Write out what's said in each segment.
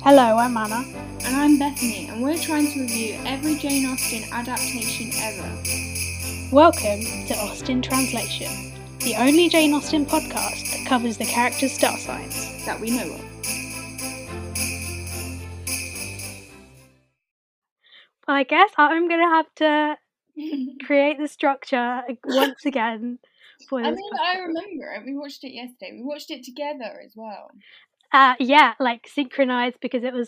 Hello, I'm Anna. And I'm Bethany, and we're trying to review every Jane Austen adaptation ever. Welcome to Austen Translation, the only Jane Austen podcast that covers the characters' star signs that we know of. Well, I guess I'm going to have to create the structure once again for this podcast. I remember it. We watched it yesterday. We watched it together as well. Yeah, like synchronized because it was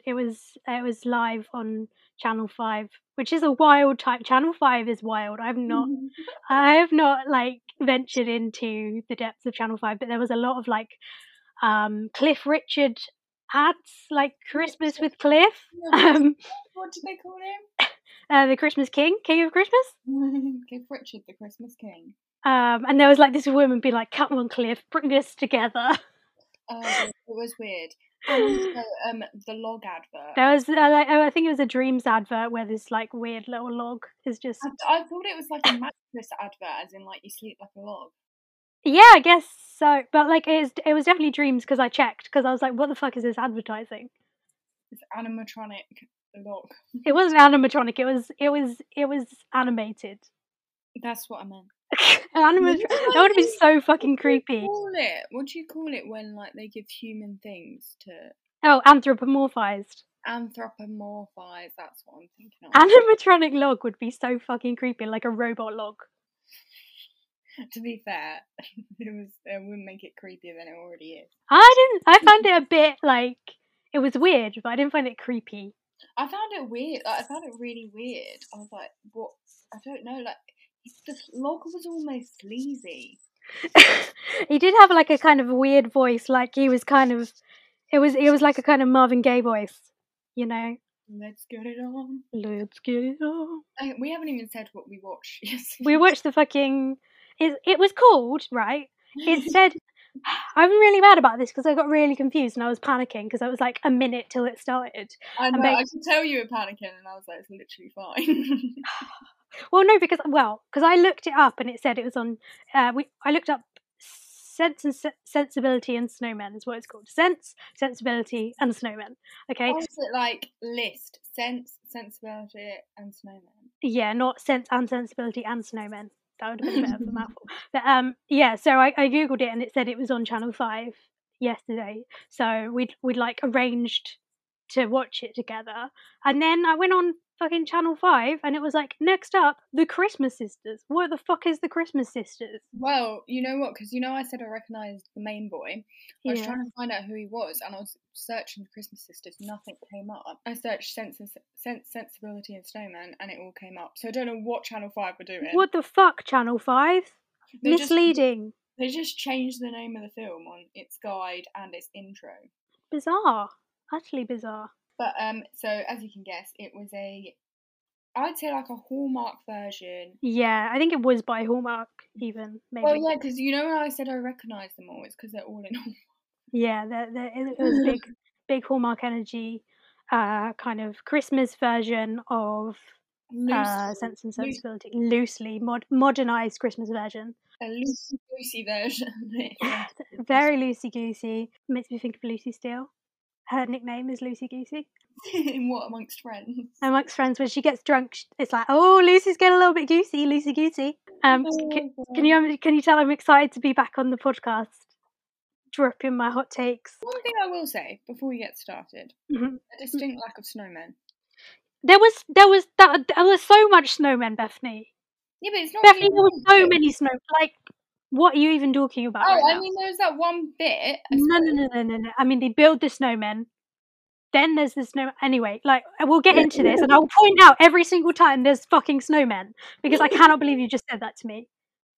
live on Channel 5, which is a wild type. Channel 5 is wild. I have not like ventured into the depths of Channel 5, but there was a lot of like Cliff Richard ads, like Christmas with Cliff. What did they call him? The Christmas King of Christmas. Cliff Richard, the Christmas King. And there was like this woman be like, "Come on, Cliff, bring us together." It was weird. And also, the log advert. There was I think it was a Dreams advert where this like weird little log is just. I thought it was like a mattress advert, as in like you sleep like a log. Yeah, I guess so. But like it was definitely Dreams because I checked because I was like, what the fuck is this advertising? It's animatronic log. It wasn't animatronic. It was animated. That's what I meant. That would be so fucking creepy. What do you call it when like they give human things to? Oh, anthropomorphized. Anthropomorphized. That's what I'm thinking of. Animatronic log would be so fucking creepy, like a robot log. To be fair, it wouldn't make it creepier than it already is. I found it a bit like it was weird, but I didn't find it creepy. I found it weird. Like, I found it really weird. I was like, what? I don't know. Like, the log was almost sleazy. He did have like a kind of weird voice, like he was kind of. It was like a kind of Marvin Gaye voice, you know. Let's get it on. Let's get it on. We haven't even said what we watched. We watched the fucking. It was called, right? It said. I'm really mad about this because I got really confused and I was panicking because I was like a minute till it started. I know, I could tell you were panicking and I was like, it's literally fine. Well, no, because I looked it up and it said it was on. I looked up Sense and Sensibility and Snowmen is what it's called. Sense, Sensibility and Snowmen. Okay. Or is it like list Sense, Sensibility and Snowmen? Yeah, not Sense and Sensibility and Snowmen. That would have been a bit of a mouthful. But yeah, so I googled it and it said it was on Channel 5 yesterday. So we'd like arranged to watch it together, and then I went on fucking Channel 5 and it was like, next up, the Christmas Sisters. What the fuck is the Christmas Sisters? Well, you know what, because I said I recognised the main boy. I was trying to find out who he was and I was searching the Christmas Sisters, nothing came up. I searched Sense, Sensibility and Snowman and it all came up, so I don't know what Channel 5 were doing. What the fuck, Channel 5? Misleading. They just changed the name of the film on its guide and its intro. Bizarre. Utterly bizarre. But so as you can guess, it was I'd say like a Hallmark version. Yeah, I think it was by Hallmark even, maybe. Well, yeah, because when I said I recognised them all, it's because they're all in Hallmark. Yeah, it was big Hallmark energy, kind of Christmas version of Sense and Sensibility. Loosely modernised Christmas version. A loosey-goosey version. Very loosey-goosey. Makes me think of Lucy Steele. Her nickname is Lucy Goosey. In what, amongst friends? Amongst friends, when she gets drunk, it's like, oh, Lucy's getting a little bit goosey, Lucy Goosey. Can you tell I'm excited to be back on the podcast, dropping my hot takes? One thing I will say before we get started: a distinct lack of snowmen. There was so much snowmen, Bethany. Yeah, but it's not. Bethany, there were so many snow. Like, what are you even talking about? Oh, right I now? mean, there's that one bit. No. I mean, they build the snowmen. Then there's the snow. Anyway, like, we'll get into this, and I'll point out every single time there's fucking snowmen because I cannot believe you just said that to me.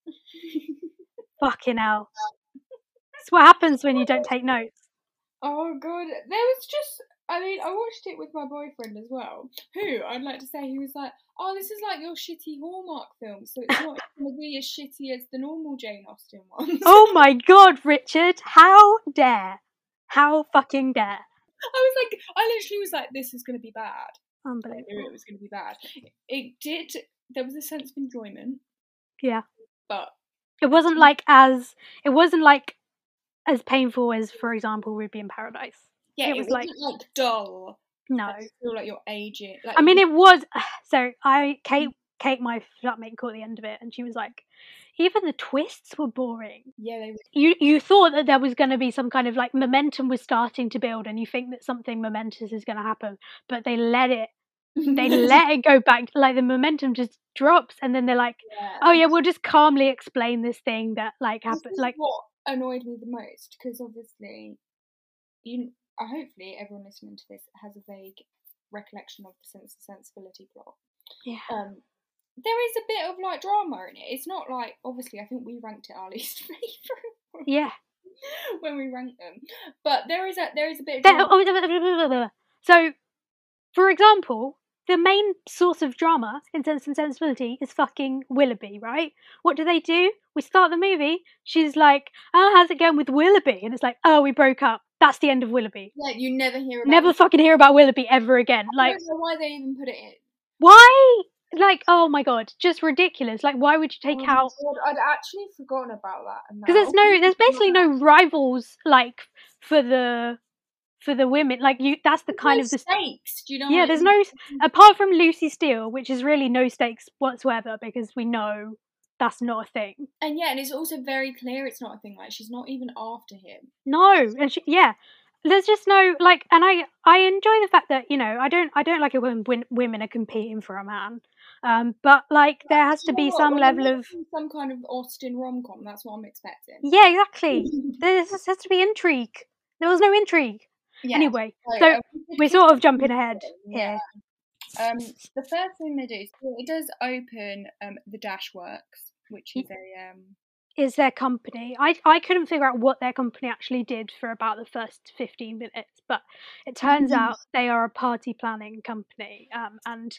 Fucking hell. That's what happens when you don't take notes. Oh god, there was just. I mean, I watched it with my boyfriend as well, who, I'd like to say, he was like, oh, this is like your shitty Hallmark film, so it's not going to be as shitty as the normal Jane Austen ones. Oh my god, Richard, how dare. How fucking dare. I literally was like, this is going to be bad. Unbelievable. I knew it was going to be bad. There was a sense of enjoyment. Yeah. But it wasn't like as painful as, for example, Ruby in Paradise. Yeah, It it was like, wasn't like dull. no. I just feel like you're aging. Like, I mean, it was. So Kate, my flatmate, caught the end of it, and she was like, even the twists were boring. yeah, they were. You thought that there was going to be some kind of like momentum was starting to build, and you think that something momentous is going to happen, but they let it go back. Like the momentum just drops, and then they're like, oh yeah, we'll just calmly explain this thing that like happened. This is Like, what annoyed me the most, because obviously, hopefully everyone listening to this has a vague recollection of the Sense and Sensibility plot. yeah. There is a bit of like drama in it. It's not like, obviously, I think we ranked it our least favourite. Yeah. When we ranked them, but there is a bit of drama. So, for example, the main source of drama in Sense and Sensibility is fucking Willoughby, right? What do? We start the movie, she's like, oh, how's it going with Willoughby? And it's like, oh, we broke up. That's the end of Willoughby. Yeah, you never hear about Never fucking hear about Willoughby ever again. I Like, don't know why they even put it in. why? Like, oh my god, just ridiculous. Like, why would you take out? God, I'd actually forgotten about that. Because there's basically no rivals like for the women. Like that's the kind of the stakes. Do you know? Yeah, there's no apart from Lucy Steele, which is really no stakes whatsoever because we know that's not a thing. And yeah, and it's also very clear it's not a thing. Like she's not even after him. No, and there's just no like, and I enjoy the fact that I don't like it when women are competing for a man, but like there has to be some level of some kind of Austen rom-com. That's what I'm expecting. Yeah, exactly. There has to be intrigue. There was no intrigue. Yeah. Anyway, so we're sort of jumping ahead here. The first thing they do, so it does open the Dash Works, which is is their company. I couldn't figure out what their company actually did for about the first 15 minutes, but it turns out they are a party planning company. And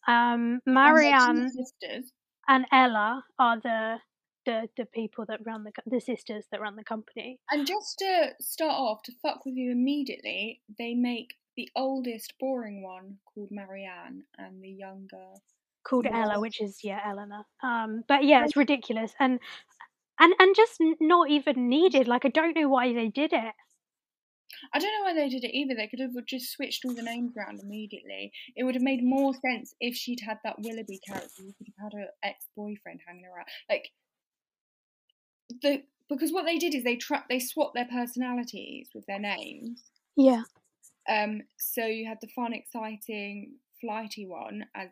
Marianne and Ella are the people that run the sisters that run the company. And just to start off, to fuck with you immediately, they make the oldest boring one called Marianne and the younger called Ella, which is Eleanor. But yeah, it's ridiculous and just not even needed. Like, I don't know why they did it. I don't know why they did it either. They could have just switched all the names around immediately. It would have made more sense if she'd had that Willoughby character. You could have had her ex-boyfriend hanging around. Like, because what they did is they swapped their personalities with their names. Yeah. So you had the fun, exciting, flighty one as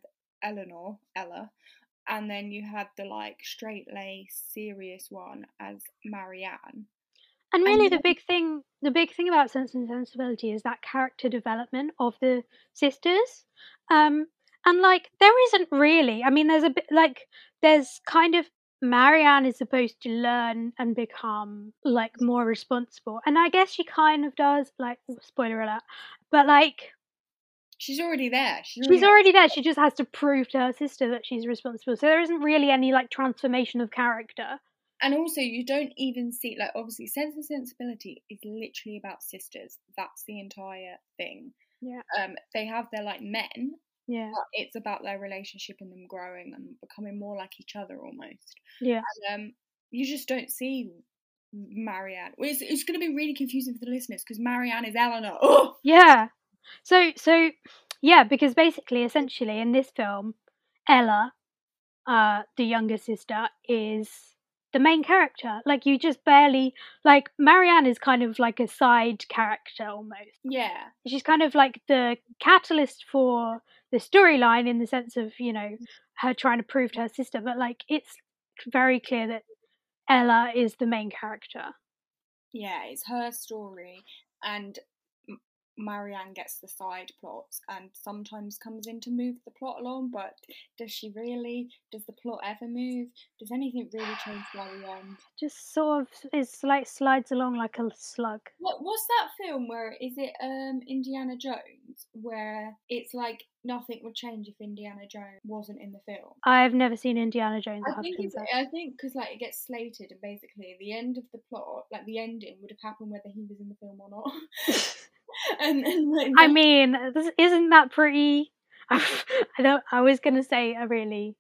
Ella, and then you had the like straight-laced, serious one as Marianne. And really, the big thing about Sense and Sensibility is that character development of the sisters. And like, there isn't really. I mean, there's a bit like there's kind of Marianne is supposed to learn and become like more responsible, and I guess she kind of does. Like, spoiler alert, but like. She's already there. She's already there. She just has to prove to her sister that she's responsible. So there isn't really any like transformation of character. And also, you don't even see, like, obviously, Sense and Sensibility is literally about sisters. That's the entire thing. Yeah. They have their like men. Yeah. But it's about their relationship and them growing and becoming more like each other almost. Yeah. And you just don't see Marianne. It's going to be really confusing for the listeners because Marianne is Eleanor. Oh! Yeah. So yeah, because basically, essentially, in this film, Ella, the younger sister, is the main character. Like, you just barely like Marianne is kind of like a side character almost. Yeah. She's kind of like the catalyst for the storyline in the sense of her trying to prove to her sister, but like it's very clear that Ella is the main character. Yeah, it's her story, and Marianne gets the side plots and sometimes comes in to move the plot along, but does she really? Does the plot ever move? Does anything really change by the end? Just sort of, it's like slides along like a slug. What's that film where, is it Indiana Jones, where it's like nothing would change if Indiana Jones wasn't in the film? I've never seen Indiana Jones. I think because like it gets slated and basically the end of the plot, like the ending, would have happened whether he was in the film or not. And like, I mean, isn't that pretty? I was gonna say a really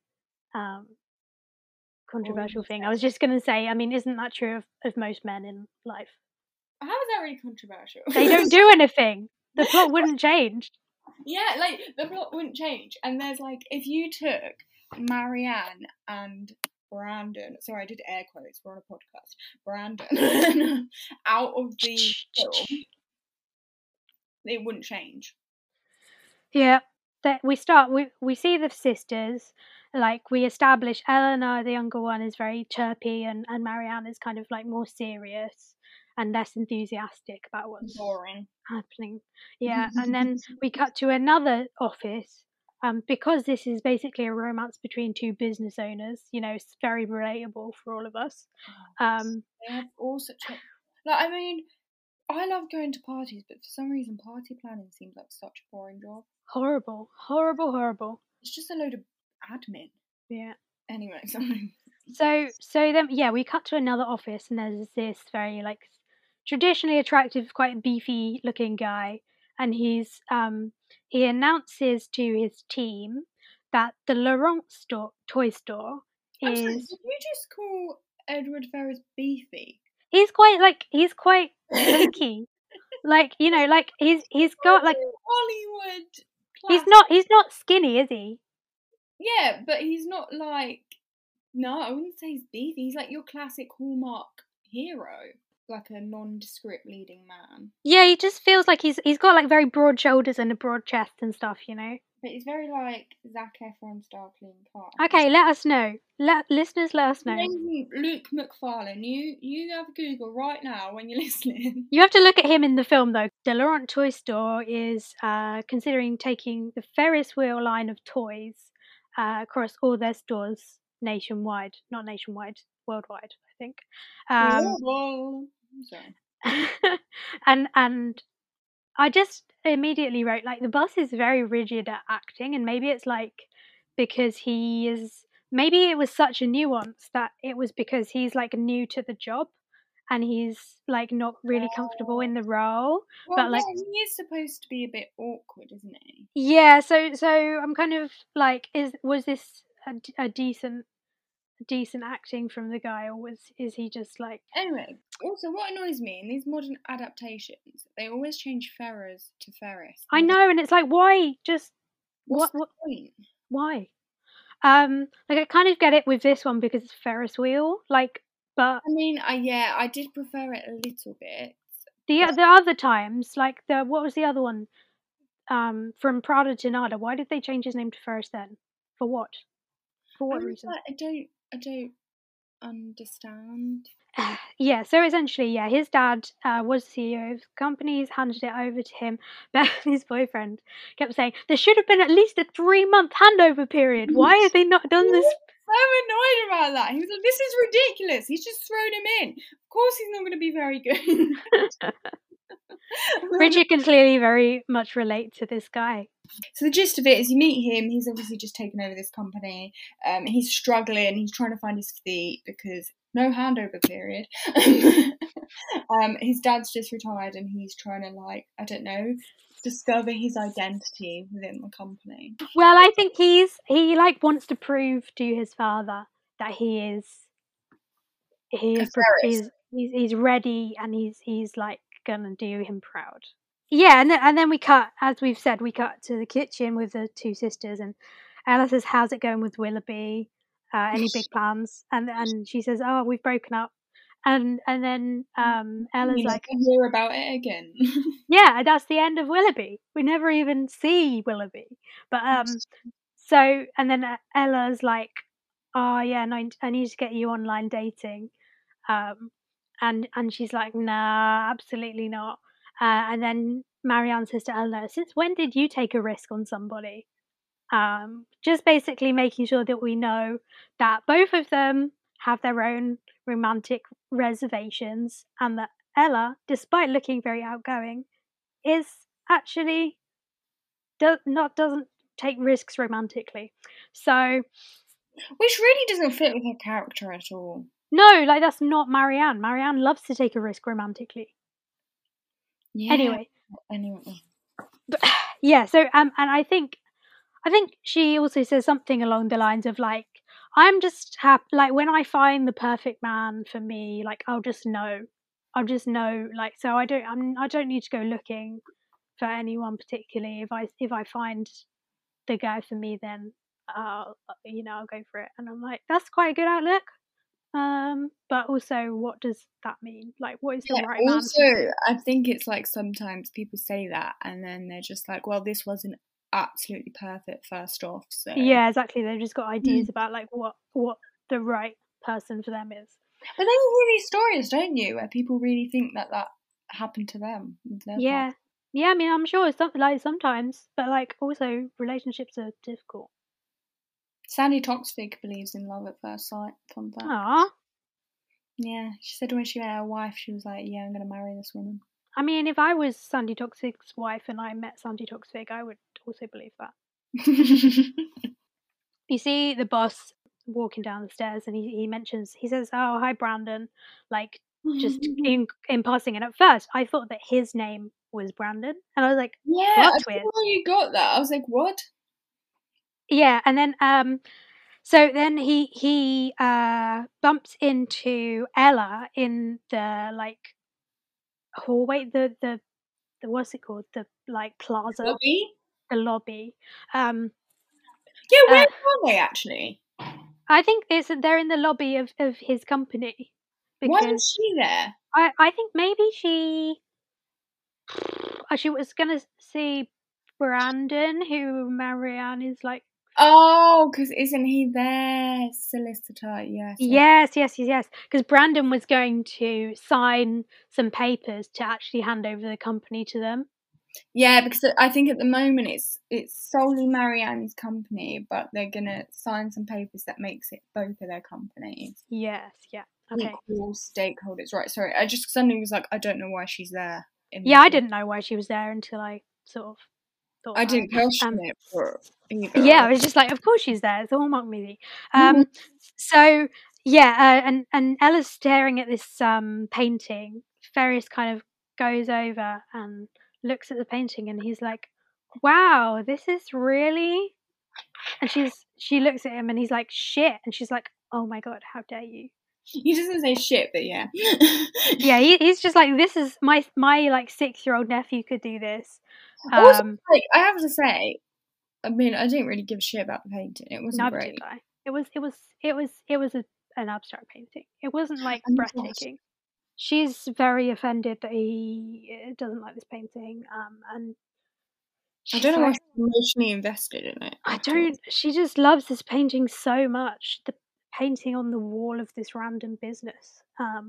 controversial thing. I was just gonna say, I mean, isn't that true of most men in life? How is that really controversial? They don't do anything. The plot wouldn't change. Yeah, like, the plot wouldn't change. And there's, like, if you took Marianne and Brandon, sorry, I did air quotes, we're on a podcast, Brandon, out of the film, it wouldn't change. Yeah. We see the sisters, like, we establish Eleanor, the younger one, is very chirpy, and Marianne is kind of, like, more serious and less enthusiastic about what's boring happening. Yeah, and then we cut to another office, because this is basically a romance between two business owners. You know, it's very relatable for all of us. They have all such a, like, I mean, I love going to parties, but for some reason party planning seems like such a boring job. Horrible. It's just a load of admin. Yeah. Anyway, sorry. So then, yeah, we cut to another office, and there's this very, like, traditionally attractive, quite beefy looking guy, and he announces to his team that the Laurent toy store I'm sorry, is. did you just call Edward Ferrars beefy? He's quite hunky. Like, you know, like he's got like Hollywood class. He's not skinny, is he? Yeah, but he's not like, no, I wouldn't say he's beefy. He's like your classic Hallmark hero, like a nondescript leading man. Yeah, he just feels like he's got like very broad shoulders and a broad chest and stuff, you know. But he's very like Zac Efron style clean cut. Okay, let us know. Listeners, let us know. Luke McFarlane. You have a Google right now when you're listening. You have to look at him in the film though. The Laurent Toy Store is considering taking the Ferris wheel line of toys across all their stores nationwide. Not nationwide, worldwide, I think. Sorry. and I just immediately wrote, like, the boss is very rigid at acting, and maybe it's like because maybe it was such a nuance that it was because he's like new to the job and he's like not really comfortable in the role. Well, but like he is supposed to be a bit awkward, isn't he? Yeah, so I'm kind of like, was this a decent acting from the guy, or is he just like... Anyway, also what annoys me in these modern adaptations, they always change Ferrars to Ferris. I know, and it's like, why? Just what's the point? Why? Like, I kind of get it with this one because it's Ferris wheel, like, but I mean, yeah, I did prefer it a little bit. The other times, like what was the other one? From Prada to Nada. Why did they change his name to Ferris then? For what? For what reason? I don't understand. Yeah, so essentially, yeah, his dad was CEO of the company. He's handed it over to him. Bethany's boyfriend kept saying there should have been at least a 3-month handover period. Why have they not done this? So annoyed about that. He was like, "This is ridiculous. He's just thrown him in. Of course, he's not going to be very good." Bridget can clearly very much relate to this guy. So the gist of it is, you meet him. He's obviously just taken over this company. He's struggling. He's trying to find his feet because no handover period. His dad's just retired, and he's trying to, like, I don't know, discover his identity within the company. Well, I think he like wants to prove to his father that he's ready, and he's like gonna do him proud. Yeah, and then we cut, as we've said, to the kitchen with the two sisters, and Ella says, "How's it going with Willoughby? Any big plans?" And she says, "Oh, we've broken up." And then Ella's like, hear about it again. Yeah, that's the end of Willoughby. We never even see Willoughby. But so, and then Ella's like, "Oh yeah, no, I need to get you online dating." And she's like, "Nah, absolutely not." And then Marianne says to Ella, "Since when did you take a risk on somebody?" Just basically making sure that we know that both of them have their own romantic reservations, and that Ella, despite looking very outgoing, is actually doesn't take risks romantically. So, which really doesn't fit with her character at all. No, like, that's not Marianne. Marianne loves to take a risk romantically. Yeah. Anyway. But, yeah. So and I think she also says something along the lines of, like, I'm just happy, like, when I find the perfect man for me, like, I'll just know I'll just know, like, so I don't need to go looking for anyone particularly. If I find the guy for me, then I'll go for it. And I'm like, that's quite a good outlook. But also, what does that mean? Like, what is the right man? Also, I think it's like sometimes people say that and then they're just like, well, this wasn't absolutely perfect first off. So yeah, exactly. They've just got ideas about like what the right person for them is. But then you hear these stories, don't you, where people really think that happened to them. Yeah. Yeah, I mean, I'm sure it's like sometimes, but like also relationships are difficult. Sandy Toksvig believes in love at first sight. Fun fact. Aww. Yeah, she said when she met her wife, she was like, "Yeah, I'm gonna marry this woman." I mean, if I was Sandy Toksvig's wife and I met Sandy Toksvig, I would also believe that. You see the boss walking down the stairs, and he says, "Oh, hi, Brandon," like just in passing. And at first, I thought that his name was Brandon, and I was like, "Yeah, that's I weird." don't know how you got that. I was like, "What?" Yeah, and then so then he bumps into Ella in the like hallway, the what's it called? The like plaza, Lobby? the lobby. Yeah, where are they actually? I think they're in the lobby of his company. Why is she there? I think maybe she was gonna see Brandon, who Marianne is like. Oh, because isn't he their solicitor? Yes. Because Brandon was going to sign some papers to actually hand over the company to them. Yeah, because I think at the moment it's solely Marianne's company, but they're gonna sign some papers that makes it both of their companies. Yes, yeah, okay. Equal stakeholders, right? Sorry, I just suddenly was like, I don't know why she's there. Yeah, I didn't know why she was there until I sort of thought. I didn't question it for either. Yeah, I was just like, of course she's there. It's a Hallmark movie. So yeah, and Ella's staring at this painting. Ferris kind of goes over and looks at the painting, and he's like, "Wow, this is really." And she looks at him, and he's like, "Shit," and she's like, "Oh my god, how dare you!" He doesn't say shit, but yeah. Yeah, he's just like, this is my like 6-year-old nephew could do this. Also, like, I have to say, I mean, I didn't really give a shit about the painting. It wasn't great. Did I. It was an abstract painting. It wasn't like breathtaking. She's very offended that he doesn't like this painting, and I don't know why she's emotionally invested in it. She just loves this painting so much. The painting on the wall of this random business.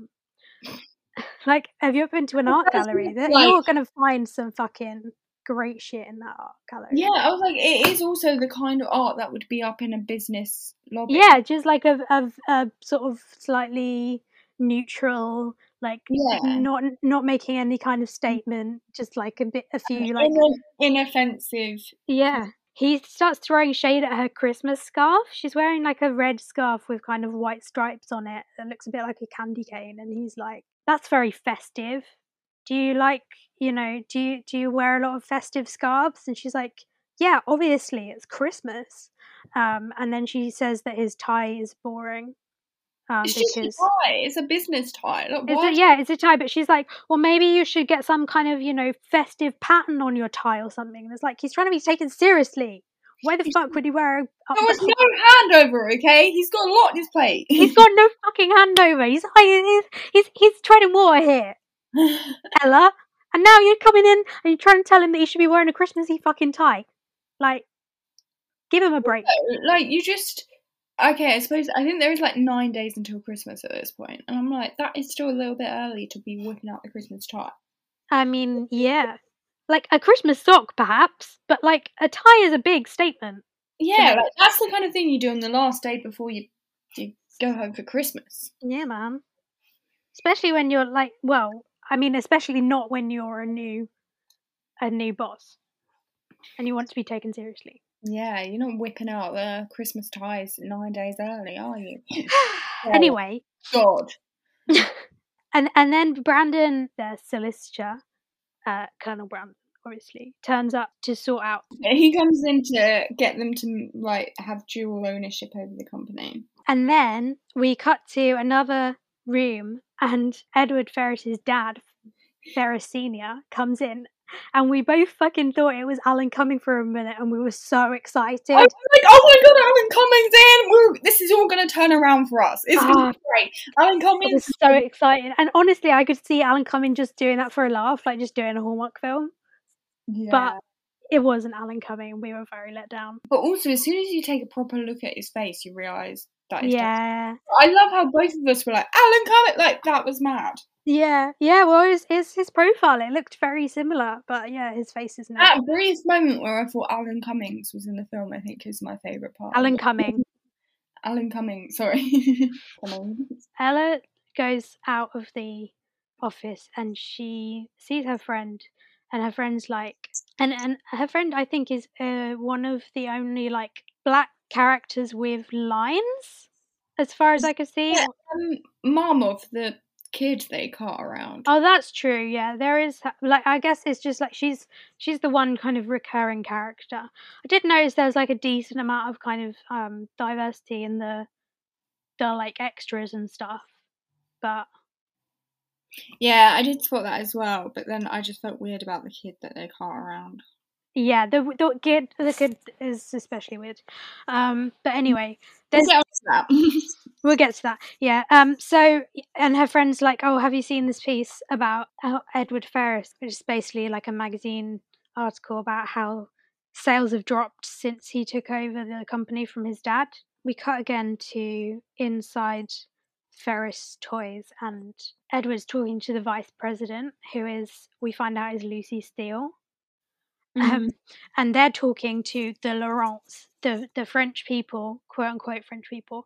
Like, have you ever been to an art gallery? You're gonna find some fucking great shit in that art gallery. Yeah, I was like, it is also the kind of art that would be up in a business lobby. Yeah, just like a sort of slightly neutral, like not making any kind of statement, just like a few like inoffensive. Yeah. He starts throwing shade at her Christmas scarf. She's wearing like a red scarf with kind of white stripes on it that looks a bit like a candy cane, and he's like, "That's very festive. Do you like, do you wear a lot of festive scarves?" And she's like, "Yeah, obviously, it's Christmas." And then she says that his tie is boring. It's just a tie. It's a business tie. It's a tie, but she's like, well, maybe you should get some kind of, festive pattern on your tie or something. And it's like, he's trying to be taken seriously. Why the fuck would he wear There was no handover, okay? He's got a lot on his plate. He's got no fucking handover. He's treading water here, Ella. And now you're coming in and you're trying to tell him that he should be wearing a Christmassy fucking tie. Like, give him a break. Like, you just... Okay, I think there is like 9 days until Christmas at this point, and I'm like, that is still a little bit early to be whipping out the Christmas tie. I mean, yeah, like a Christmas sock, perhaps, but like a tie is a big statement. Yeah, like, that's the kind of thing you do on the last day before you go home for Christmas. Yeah, man. Especially when you're like, well, I mean, especially not when you're a new boss and you want to be taken seriously. Yeah, you're not whipping out the Christmas ties 9 days early, are you? Anyway. God. and then Brandon, the solicitor, Colonel Brandon, obviously, turns up to sort out. He comes in to get them to like have dual ownership over the company. And then we cut to another room, and Edward Ferris's dad, Ferris Senior, comes in, and we both fucking thought it was Alan Cumming for a minute, and we were so excited. I was like, oh my god, Alan Cumming's in! This is all going to turn around for us. It's going to be great. Alan Cumming. I was so excited, and honestly, I could see Alan Cumming just doing that for a laugh, like just doing a Hallmark film. Yeah. But it wasn't Alan Cumming, and we were very let down. But also, as soon as you take a proper look at his face, you realise that is yeah. I love how both of us were like, Alan Cumming! Like, that was mad. Yeah, well, it's his profile. It looked very similar, but yeah, his face is not. That brief moment where I thought Alan Cummings was in the film, I think, is my favourite part. Alan Cumming. Alan Cumming, sorry. Ella goes out of the office and she sees her friend, and her friend's like, and her friend, I think, is one of the only like black characters with lines, as far as I can see. Yeah, mom of the kid they cart around. Oh, that's true. Yeah, there is, like, I guess it's just like she's the one kind of recurring character. I did notice there's like a decent amount of kind of diversity in the like extras and stuff, but yeah, I did spot that as well. But then I just felt weird about the kid that they cart around. Yeah, the kid is especially weird. But anyway, we'll get to that. We'll get to that. Yeah. So, and her friend's like, "Oh, have you seen this piece about Edward Ferris?" Which is basically like a magazine article about how sales have dropped since he took over the company from his dad. We cut again to inside Ferris Toys, and Edward's talking to the vice president, who is, we find out, is Lucy Steele. And they're talking to the Laurents, the French people, quote unquote French people,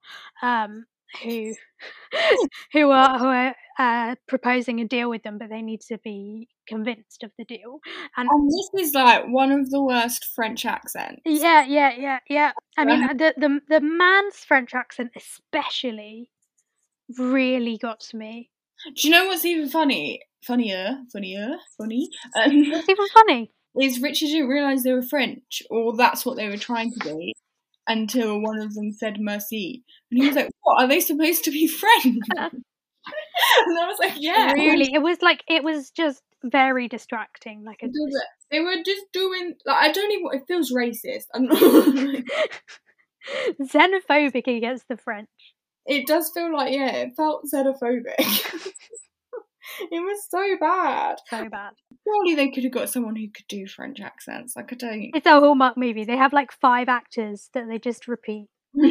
who are proposing a deal with them, but they need to be convinced of the deal. And this is like one of the worst French accents. Yeah. I mean, the man's French accent especially really got to me. Do you know what's even funny? Funny. What's even funny? Is Richard didn't realise they were French, or that's what they were trying to be, until one of them said merci. And he was like, what, are they supposed to be French? And I was like, yeah. Really, it was just very distracting. Like they were just doing, like, I don't even, it feels racist. I'm not xenophobic against the French. It does feel like, yeah, it felt xenophobic. It was so bad. So bad. Surely they could have got someone who could do French accents. Like, I don't... It's a Hallmark movie. They have like 5 actors that they just repeat.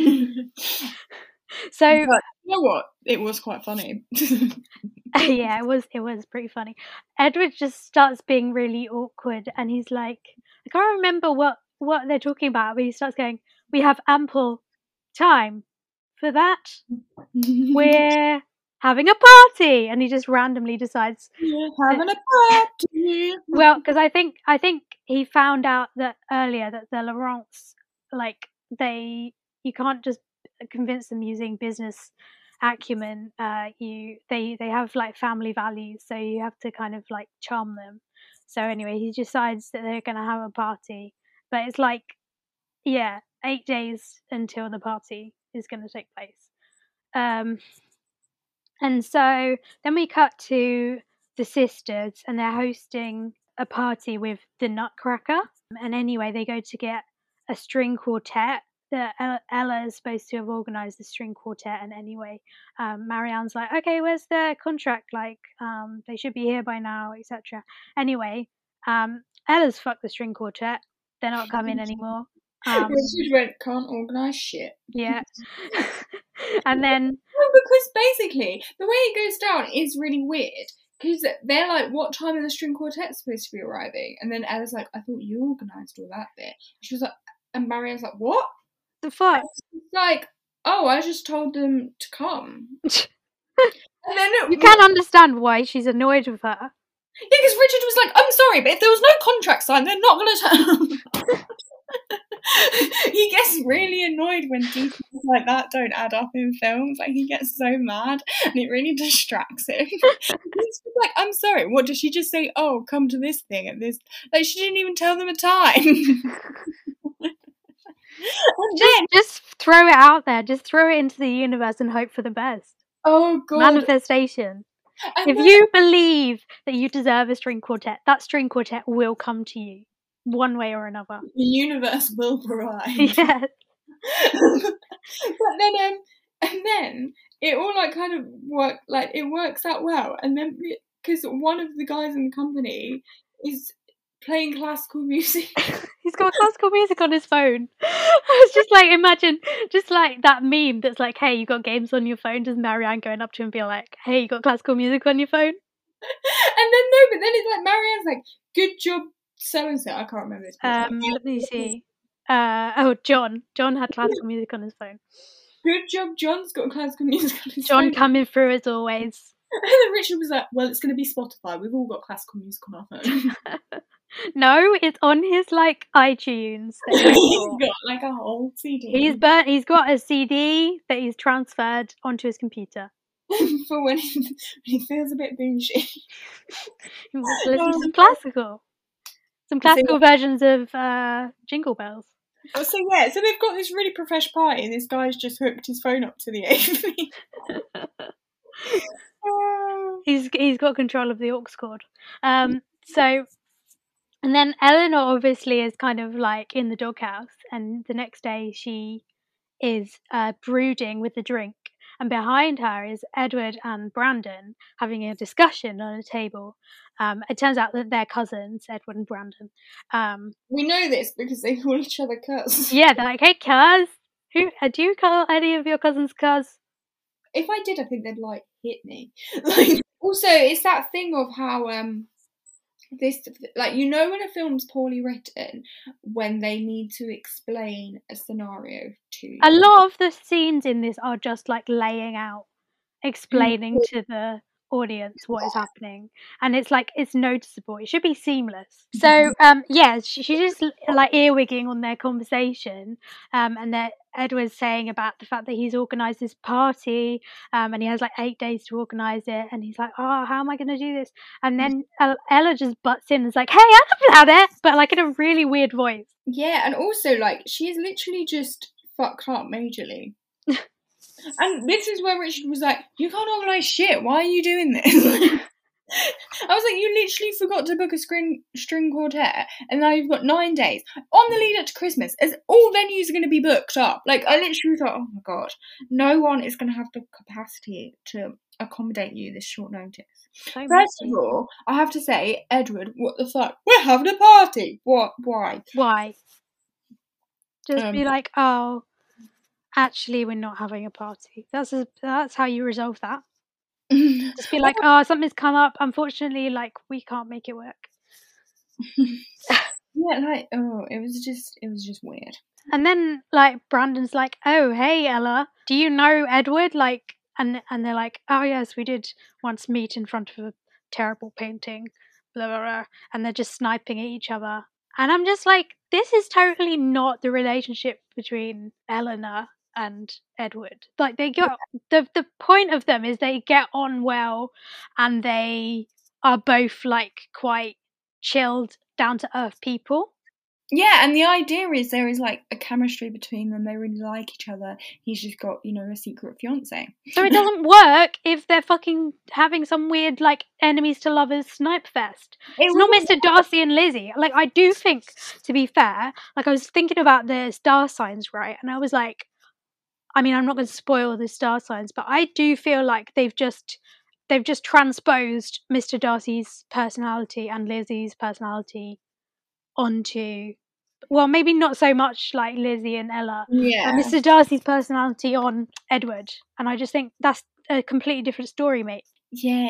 So... But you know what? It was quite funny. Yeah, it was pretty funny. Edward just starts being really awkward, and he's like, I can't remember what they're talking about, but he starts going, "We have ample time for that. We're having a party," and he just randomly decides having a party. Well, because I think he found out that earlier that the Laurents, like, you can't just convince them using business acumen. They have like family values, so you have to kind of like charm them. So anyway, he decides that they're gonna have a party, but it's like 8 days until the party is gonna take place. And so then we cut to the sisters, and they're hosting a party with the Nutcracker. And anyway, they go to get a string quartet. Ella is supposed to have organised the string quartet, and anyway, Marianne's like, "Okay, where's the contract? Like, they should be here by now, etc." Anyway, Ella's fucked the string quartet. They're not coming anymore. Richard went, can't organise shit. Yeah. And then... because basically, the way it goes down is really weird. Because they're like, what time are the string quartet supposed to be arriving? And then Ella's like, I thought you organised all that bit. She was like, and Marianne's like, what? The fuck? It's like, oh, I just told them to come. And then you can't understand why she's annoyed with her. Yeah, because Richard was like, I'm sorry, but if there was no contract signed, they're not going to turn. He gets really annoyed when details like that don't add up in films. Like, he gets so mad, and it really distracts him. He's like, I'm sorry, what did she just say? Oh, come to this thing at this. Like, she didn't even tell them a time. Just throw it out there. Just throw it into the universe and hope for the best. Oh god, manifestation. If you believe that you deserve a string quartet, that string quartet will come to you, one way or another. The universe will provide. Yes. But then, and then it all like kind of it works out well, and then because one of the guys in the company is playing classical music. He's got classical music on his phone. I was just like, imagine, just like that meme that's like, hey, you got games on your phone. Does Marianne going up to him and be like, hey, you got classical music on your phone? And then no, but then it's like Marianne's like, good job, so and so. I can't remember his name. Let me see. John. John had classical music on his phone. Good job, John's got classical music on his John phone. coming through as always. And then Richard was like, well, it's going to be Spotify. We've all got classical music on our phone. No, it's on his like iTunes. He's got like a whole CD. He's got a CD that he's transferred onto his computer. For when he feels a bit bougie. He wants to listen to some classical. Some classical versions of Jingle Bells. So yeah, so they've got this really professional party and this guy's just hooked his phone up to the AV. He's got control of the aux cord. So, and then Eleanor obviously is kind of like in the doghouse, and the next day she is brooding with the drink, and behind her is Edward and Brandon having a discussion on a table. It turns out that they're cousins, Edward and Brandon. We know this because they call each other cuz. Yeah, they're like, hey cuz, do you call any of your cousins cuz? If I did, I think they'd like hit me. Like, also, it's that thing of how this, like, you know, when a film's poorly written, when they need to explain a scenario to you. A lot of the scenes in this are just like laying out, explaining to the audience what is happening, and it's like, it's noticeable. It should be seamless. So yeah, she's just like earwigging on their conversation, and that Edward's saying about the fact that he's organised this party, and he has like 8 days to organise it, and he's like, oh, how am I going to do this? And then Ella just butts in and is like, hey, I can plan it, but like in a really weird voice. Yeah, and also like she's literally just fucked up majorly. And this is where Richard was like, you can't organise shit, why are you doing this? I was like, you literally forgot to book a string quartet, and now you've got 9 days on the lead up to Christmas, as all venues are going to be booked up. Like, I literally thought, oh my god, no one is going to have the capacity to accommodate you this short notice. So first of all, I have to say, Edward, what the fuck? We're having a party! What? Why? Just be like, oh, actually, we're not having a party. That's how you resolve that. Just be like, oh, something's come up. Unfortunately, like, we can't make it work. Yeah, like, oh, it was just weird. And then, like, Brandon's like, oh, hey, Ella, do you know Edward? Like, and they're like, oh, yes, we did once meet in front of a terrible painting, blah, blah, blah. And they're just sniping at each other. And I'm just like, this is totally not the relationship between Eleanor and Edward. Like, they got the point of them is they get on well, and they are both like quite chilled, down to earth people. Yeah, and the idea is there is like a chemistry between them. They really like each other. He's just got, you know, a secret fiance. So it doesn't work if they're fucking having some weird like enemies to lovers snipe fest. It's not Mr. Darcy and Lizzie. Like, I do think, to be fair, like, I was thinking about the star signs, right? And I was like, I mean, I'm not going to spoil the star signs, but I do feel like they've just transposed Mr. Darcy's personality and Lizzie's personality onto, well, maybe not so much like Lizzie and Ella, but Mr. Darcy's personality on Edward. And I just think that's a completely different story, mate. Yeah,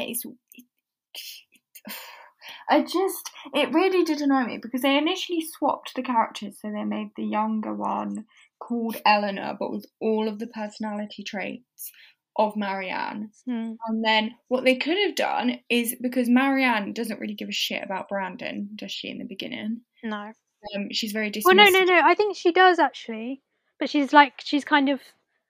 it really did annoy me because they initially swapped the characters, so they made the younger one called Eleanor, but with all of the personality traits of Marianne. And then what they could have done is, because Marianne doesn't really give a shit about Brandon, does she, in the beginning? No. She's very dismissive. Well, no. I think she does, actually. But she's kind of,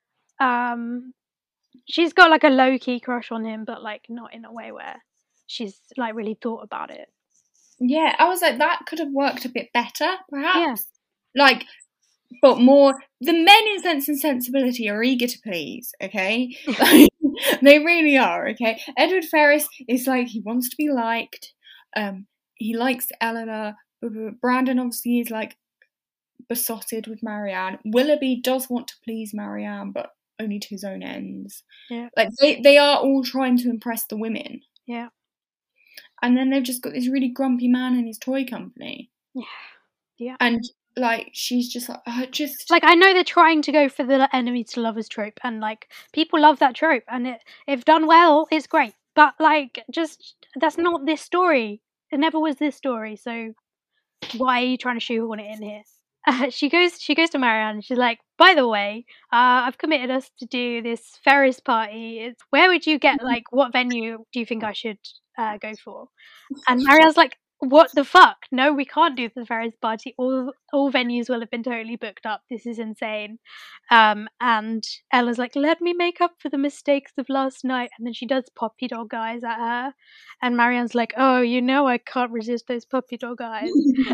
she's got like a low-key crush on him, but like not in a way where she's like really thought about it. Yeah, I was like, that could have worked a bit better, perhaps. Yeah. Like, but more, the men in Sense and Sensibility are eager to please, okay? They really are, okay? Edward Ferrars is like, he wants to be liked. He likes Eleanor. Brandon obviously is like besotted with Marianne. Willoughby does want to please Marianne, but only to his own ends. Yeah. Like, they are all trying to impress the women. Yeah. And then they've just got this really grumpy man in his toy company. Yeah. Yeah. And like, she's just like, like, I know they're trying to go for the enemies to lovers trope, and like, people love that trope, and if done well, it's great. But like, just that's not this story. It never was this story. So why are you trying to shoehorn it in here? She goes to Marianne and she's like, by the way, I've committed us to do this Ferris party. Where would you get, like, what venue do you think I should go for? And Marianne's like, what the fuck? No, we can't do the Ferris party. All venues will have been totally booked up. This is insane. And Ella's like, let me make up for the mistakes of last night. And then she does puppy dog eyes at her. And Marianne's like, oh, I can't resist those puppy dog eyes.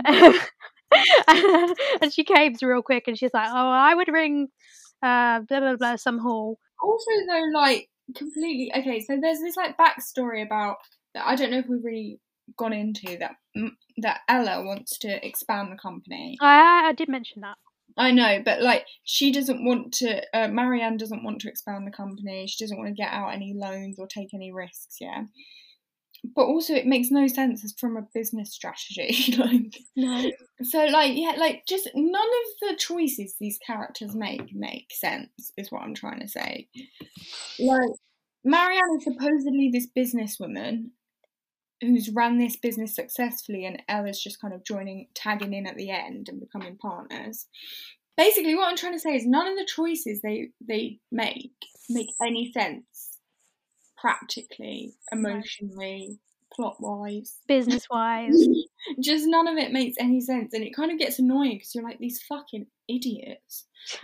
And she caves real quick and she's like, oh, I would ring blah blah blah some hall. Also though, like, completely okay, so there's this like backstory about that I don't know if we've really gone into, that Ella wants to expand the company. I did mention that. I know, but like, she doesn't want to, Marianne doesn't want to expand the company. She doesn't want to get out any loans or take any risks, yeah. But also, it makes no sense as from a business strategy. Like, no. So, like, yeah, like, just none of the choices these characters make sense, is what I'm trying to say. Like, Marianne is supposedly this businesswoman who's run this business successfully, and Ella's just kind of tagging in at the end and becoming partners. Basically, what I'm trying to say is none of the choices they make any sense. Practically, emotionally, plot-wise, business-wise. Just none of it makes any sense, and it kind of gets annoying because you're like, these fucking idiots.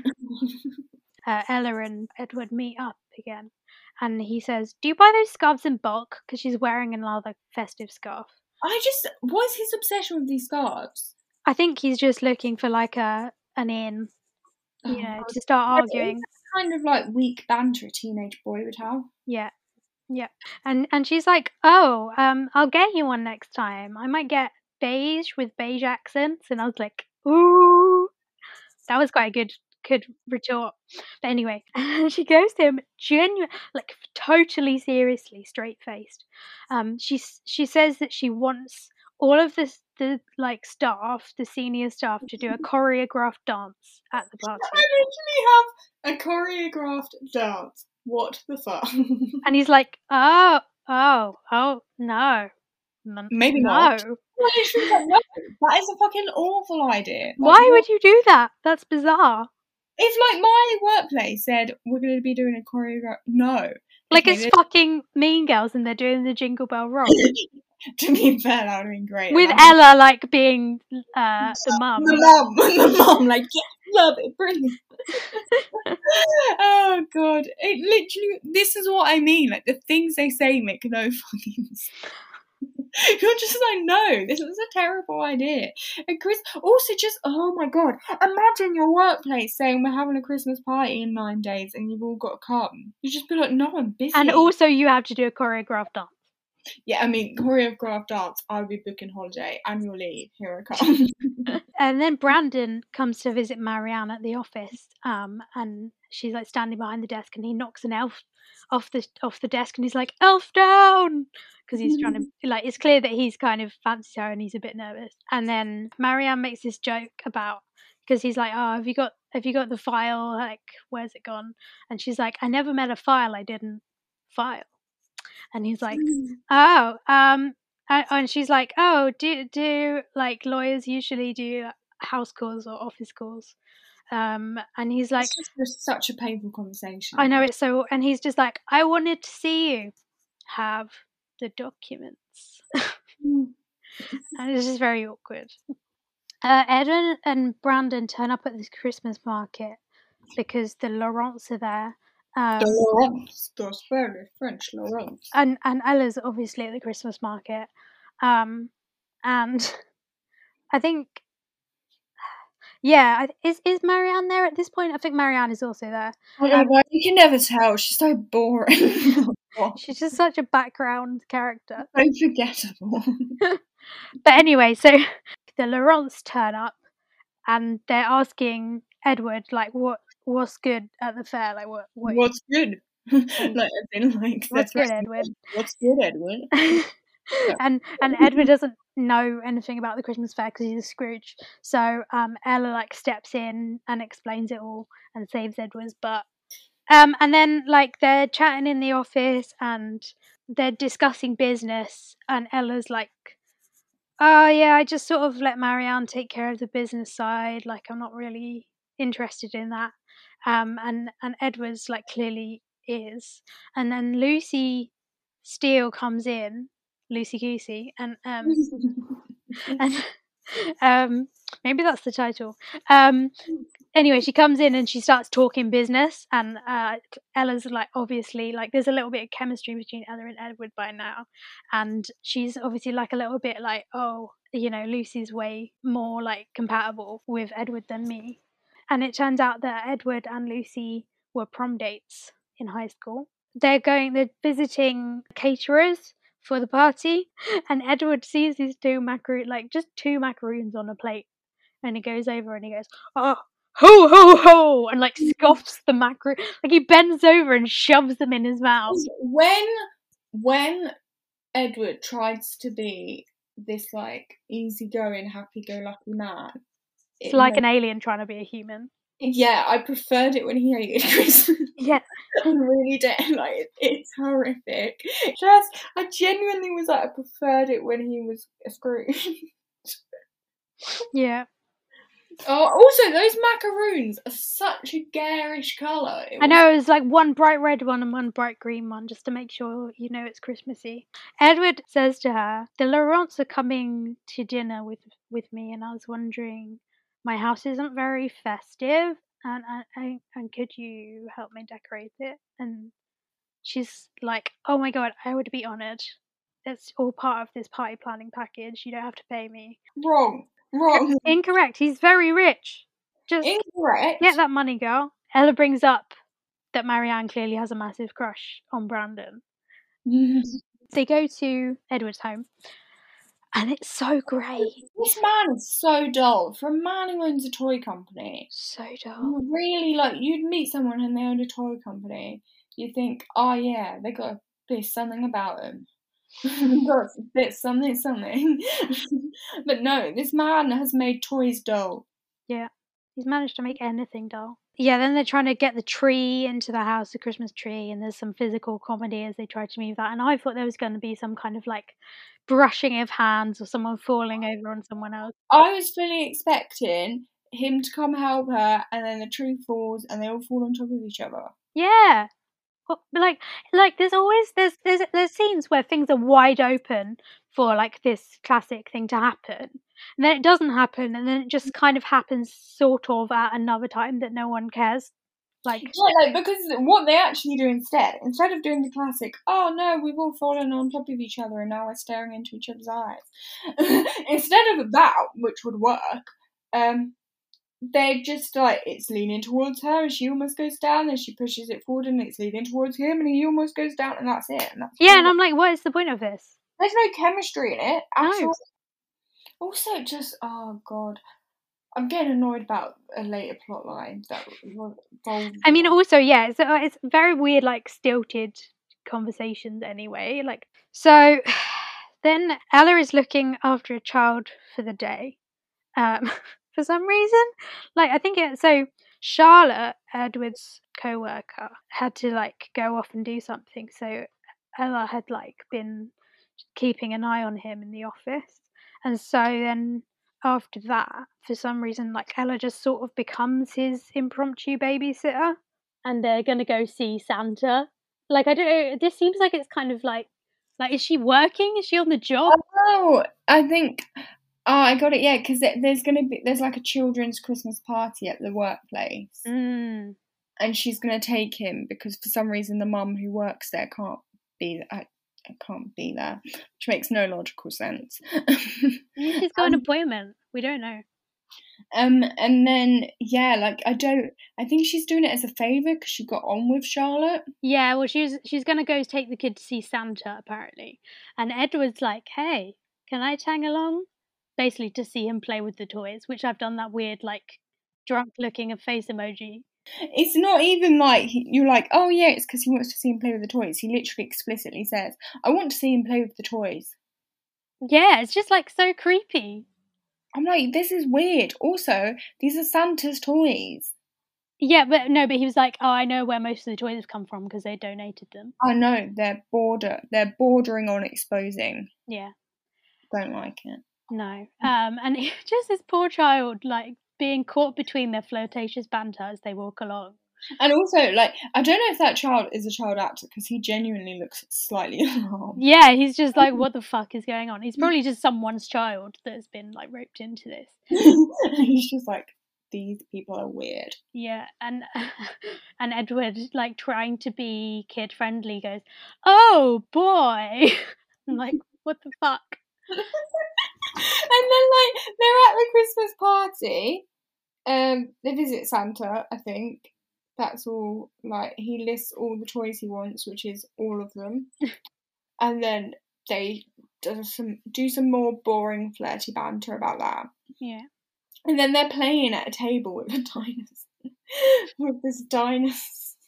Ella and Edward meet up again, and he says, do you buy those scarves in bulk? Because she's wearing another festive scarf. What's his obsession with these scarves? I think he's just looking for like an in, to start arguing. Kind of like weak banter a teenage boy would have. Yeah. Yeah, and she's like, oh, I'll get you one next time. I might get beige with beige accents. And I was like, ooh, that was quite a good retort. But anyway, she goes to him genuine, like, totally seriously, straight faced. She says that she wants all of the like staff, the senior staff, to do a choreographed dance at the party. I literally have a choreographed dance. What the fuck? And he's like, oh, no. Maybe not. No. That is a fucking awful idea. Why would you do that? That's bizarre. If, like, my workplace said, we're going to be doing a choreograph... No. Like, it's fucking Mean Girls and they're doing the Jingle Bell Rock. To be fair, that would have been great. With Ella, like, being the mum. The mum, like, yeah, love it, brilliant. Oh, God. It literally, this is what I mean. Like, the things they say make no fucking sense. You're just like, no, this is a terrible idea. And Chris, also just, oh my God, imagine your workplace saying we're having a Christmas party in 9 days and you've all got to come. You just be like, no, I'm busy. And also you have to do a choreographed dance. Yeah, I mean, choreographed dance, I would be booking holiday, annual leave, here I come. And then Brandon comes to visit Marianne at the office, and she's like standing behind the desk, and he knocks an elf off the desk, and he's like, elf down, because he's trying to, like, it's clear that he's kind of fancies her and he's a bit nervous. And then Marianne makes this joke about, because he's like, oh, have you got the file, like, where's it gone? And she's like, I never met a file I didn't file. And he's like, oh, and she's like, oh, do like lawyers usually do house calls or office calls? And he's like, it's just such a painful conversation. I know, it's so, and he's just like, I wanted to see you have the documents. And it's just very awkward. Ed and Brandon turn up at this Christmas market because the Laurents are there. The Laurents, the Spanish French Laurents. And Ella's obviously at the Christmas market. And I think Yeah, is Marianne there at this point? I think Marianne is also there. I don't know, you can never tell. She's so boring. She's just such a background character. So forgettable. But anyway, so the Laurents turn up and they're asking Edward, like, what's good at the fair? Like, What's good? Like, as in, like, what's good, Edward? What's good, Edward? and Edward doesn't know anything about the Christmas fair because he's a Scrooge. So Ella like steps in and explains it all and saves Edward's butt. And then like they're chatting in the office and they're discussing business, and Ella's like, "Oh yeah, I just sort of let Marianne take care of the business side. Like I'm not really interested in that." And Edward's like clearly is. And then Lucy Steele comes in, Lucy Goosey, and maybe that's the title. Anyway, she comes in and she starts talking business, and Ella's like, obviously, like, there's a little bit of chemistry between Ella and Edward by now, and she's obviously like a little bit like, oh, you know, Lucy's way more like compatible with Edward than me. And it turns out that Edward and Lucy were prom dates in high school. They're visiting caterers for the party, and Edward sees these two macaroons on a plate, and he goes over and he goes, "Oh, ho ho ho," and like scoffs the macaroon, like he bends over and shoves them in his mouth. When Edward tries to be this like easygoing, happy-go-lucky man, it's like an alien trying to be a human. Yeah, I preferred it when he hated Christmas. Yeah. I really did. Like, it's horrific. I genuinely was like, I preferred it when he was a Scrooge. Yeah. Oh, also, those macaroons are such a garish colour. I know, it was like one bright red one and one bright green one, just to make sure you know it's Christmassy. Edward says to her, "The Laurents are coming to dinner with me, and I was wondering, my house isn't very festive, and could you help me decorate it?" And she's like, "Oh my god, I would be honoured. It's all part of this party planning package. You don't have to pay me." Wrong. Incorrect. He's very rich. Just incorrect. Get that money, girl. Ella brings up that Marianne clearly has a massive crush on Brandon. They go to Edward's home, and it's so great. This man is so dull. For a man who owns a toy company, so dull. Really, like, you'd meet someone and they owned a toy company, you think, oh yeah, they got a bit something about them. Got a bit something. But no, this man has made toys dull. Yeah, he's managed to make anything dull. Yeah, then they're trying to get the tree into the house, the Christmas tree, and there's some physical comedy as they try to move that. And I thought there was going to be some kind of like brushing of hands or someone falling over on someone else. I was fully expecting him to come help her, and then the tree falls and they all fall on top of each other. Yeah. Like there's scenes where things are wide open for like this classic thing to happen, and then it doesn't happen, and then it just kind of happens sort of at another time that no one cares. Like, yeah, like, because what they actually do instead of doing the classic, oh no, we've all fallen on top of each other and now we're staring into each other's eyes, instead of that, which would work, they're just like, it's leaning towards her and she almost goes down, and she pushes it forward and it's leaning towards him and he almost goes down, and that's it. And that's and I'm like, what is the point of this? There's no chemistry in it at all. Also, just, oh god, I'm getting annoyed about a later plot line that I mean, also, yeah, it's very weird, like stilted conversations anyway. Like, so then Ella is looking after a child for the day. For some reason, like I think so Charlotte, Edward's co-worker, had to like go off and do something, so Ella had like been keeping an eye on him in the office, and so then after that, for some reason, like Ella just sort of becomes his impromptu babysitter, and they're gonna go see Santa. Like, I don't know, this seems like it's kind of like is she working? Is she on the job? Oh, I think I got it, yeah, because there's like a children's Christmas party at the workplace. And she's going to take him because for some reason the mum who works there can't be there, which makes no logical sense. She's got an appointment. We don't know. And then I think she's doing it as a favour because she got on with Charlotte. Yeah, well, she's gonna go take the kid to see Santa apparently, and Edward's like, "Hey, can I tag along?" Basically, to see him play with the toys, which I've done that weird like drunk-looking face emoji. It's not even like you're like, oh yeah, it's because he wants to see him play with the toys. He literally explicitly says, "I want to see him play with the toys." Yeah, it's just like so creepy. I'm like, this is weird. Also, these are Santa's toys. Yeah, but he was like, "Oh, I know where most of the toys have come from because they donated them." I know they're bordering on exposing. Yeah, Don't like it. no. And just this poor child like being caught between their flirtatious banter as they walk along. And also, like, I don't know if that child is a child actor because he genuinely looks slightly alarmed. Yeah, he's just like, what the fuck is going on? He's probably just someone's child that has been like roped into this. He's just like, these people are weird. Yeah, and Edward, like trying to be kid friendly, goes, "Oh boy," I'm like, what the fuck? And then like they're at the Christmas party. They visit Santa, I think. That's all. Like he lists all the toys he wants, which is all of them. And then they do some more boring flirty banter about that. Yeah. And then they're playing at a table with a dinosaur. With this dinosaur.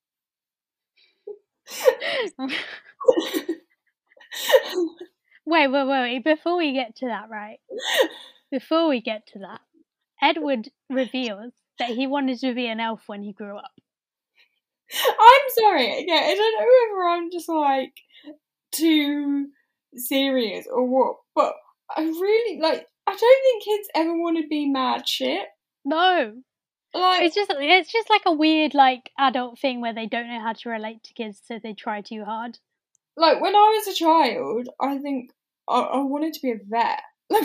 Wait. Before we get to that, right? Before we get to that, Edward reveals that he wanted to be an elf when he grew up. I'm sorry. Yeah, I don't know whether I'm just like too serious or what, but I really like. I don't think kids ever want to be mad shit. No. Like it's just like a weird like adult thing where they don't know how to relate to kids, so they try too hard. Like when I was a child, I think I wanted to be a vet. Like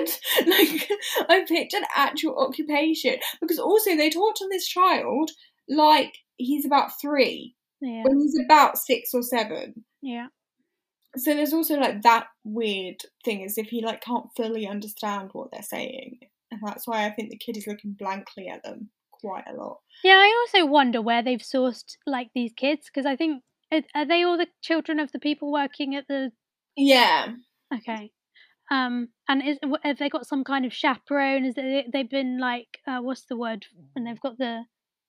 I picked an actual occupation because also they talked to this child like he's about 3 when he's about 6 or 7. Yeah. So there's also like that weird thing as if he like can't fully understand what they're saying, and that's why I think the kid is looking blankly at them quite a lot. Yeah, I also wonder where they've sourced like these kids because I think are they all the children of the people working at the? Yeah. Okay. And have they got some kind of chaperone? Is they've been like what's the word? And they've got the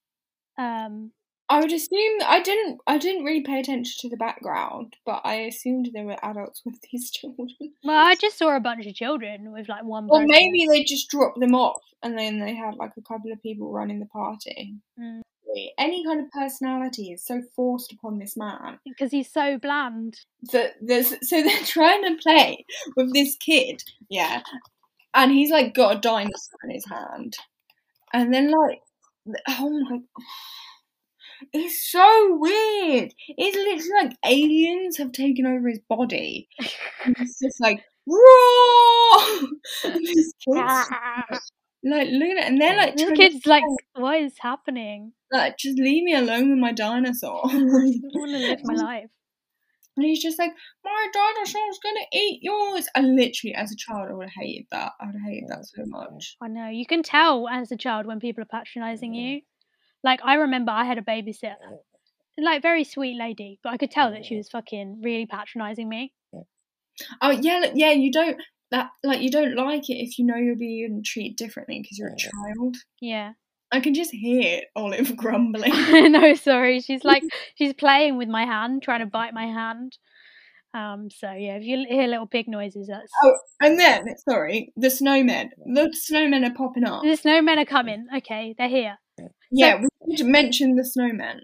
I would assume I didn't really pay attention to the background, but I assumed there were adults with these children. Well, I just saw a bunch of children with like one. Or maybe they just dropped them off and then they had like a couple of people running the party. Mm. Any kind of personality is so forced upon this man because he's so bland. So they're trying to play with this kid, yeah, and he's like got a dinosaur in his hand, and then like, oh my, it's so weird. It's literally like aliens have taken over his body. And it's just like raw. This kid's like look at it, and they're like the kid's like, what is happening? Like, just leave me alone with my dinosaur. I want to live my life. And he's just like, my dinosaur's gonna eat yours. And literally, as a child, I would have hated that. I would have hated that so much. I know. You can tell as a child when people are patronising you. Like, I remember I had a babysitter, like, very sweet lady, but I could tell that she was fucking really patronising me. Oh, yeah, you don't like it if you know you're being treated differently because you're a child. Yeah. I can just hear Olive grumbling. No, sorry. She's playing with my hand, trying to bite my hand. So yeah, if you hear little pig noises, that's. Oh, and then sorry, the snowmen. The snowmen are popping up. The snowmen are coming. Okay, they're here. Yeah, we need to mention the snowmen.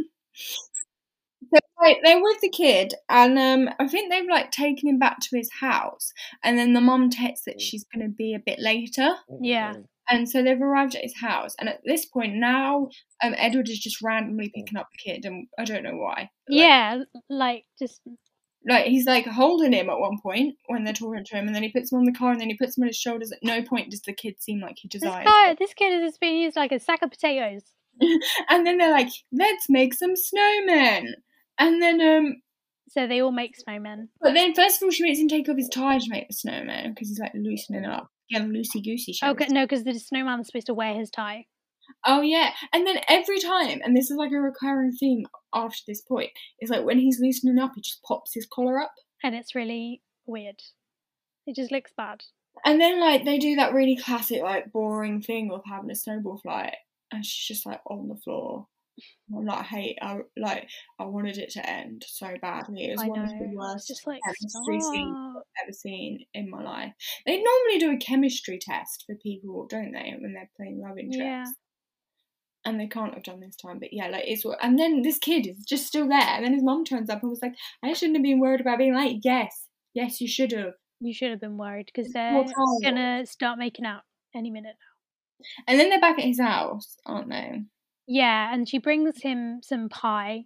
So they're with the kid, and I think they've like taken him back to his house, and then the mum texts that she's going to be a bit later. Yeah. And so they've arrived at his house, and at this point now, Edward is just randomly picking up the kid, and I don't know why. Yeah, like just. Like he's like holding him at one point when they're talking to him, and then he puts him on the car, and then he puts him on his shoulders. At no point does the kid seem like he desires. This kid has been used like a sack of potatoes. And then they're like, "Let's make some snowmen." And then so they all make snowmen. But then first of all, she makes him take off his tie to make the snowman because he's like loosening up. Again, loosey-goosey shows. Okay, no, because the snowman's supposed to wear his tie. Oh, yeah. And then every time, and this is like a recurring theme after this point, is like when he's loosening up, he just pops his collar up. And it's really weird. It just looks bad. And then, like, they do that really classic, like, boring thing of having a snowball fight, and she's just, like, on the floor. I'm like, hey, I wanted it to end so badly. It was one of the worst just like, chemistry scenes I've ever seen in my life. They normally do a chemistry test for people, don't they, when they're playing love interest? Yeah. And they can't have done this time, but yeah, like it's. And then this kid is just still there, and then his mum turns up and was like, "I shouldn't have been worried about being late." Yes, you should have. You should have been worried because they're gonna start making out any minute now. And then they're back at his house, aren't they? Yeah, and she brings him some pie,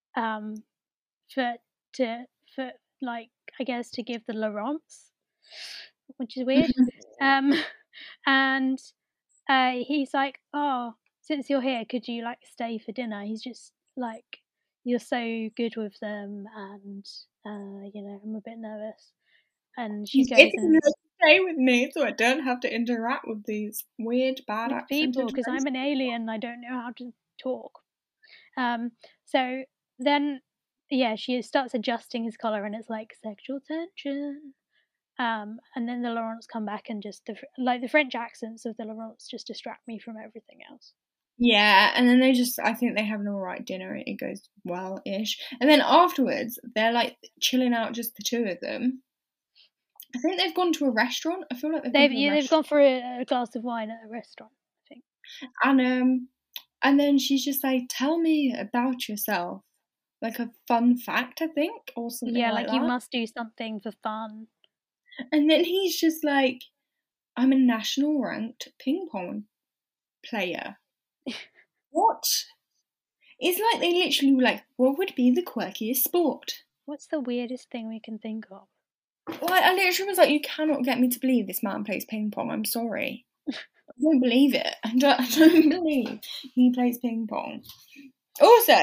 for like I guess to give the Laurents, which is weird. And he's like, "Oh, since you're here, could you like stay for dinner?" He's just like, "You're so good with them, and I'm a bit nervous." And she goes, "Stay with me, so I don't have to interact with these weird bad people because I'm an alien. I don't know how to talk." So then, yeah, she starts adjusting his collar, and it's like sexual tension. And then the Laurents come back, and just the French accents of the Laurents just distract me from everything else. Yeah, and then I think they have an alright dinner. It goes well-ish. And then afterwards, they're like chilling out, just the two of them. I think they've gone to a restaurant. I feel like they've gone for a glass of wine at a restaurant, I think. And then she's just like, "Tell me about yourself." Like a fun fact, I think, or something like that. You must do something for fun. And then he's just like, "I'm a national ranked ping pong player." What? It's like they literally were like, what would be the quirkiest sport? What's the weirdest thing we can think of? Like, I literally was like, you cannot get me to believe this man plays ping pong. I'm sorry. I don't believe it. I don't believe he plays ping pong. Also,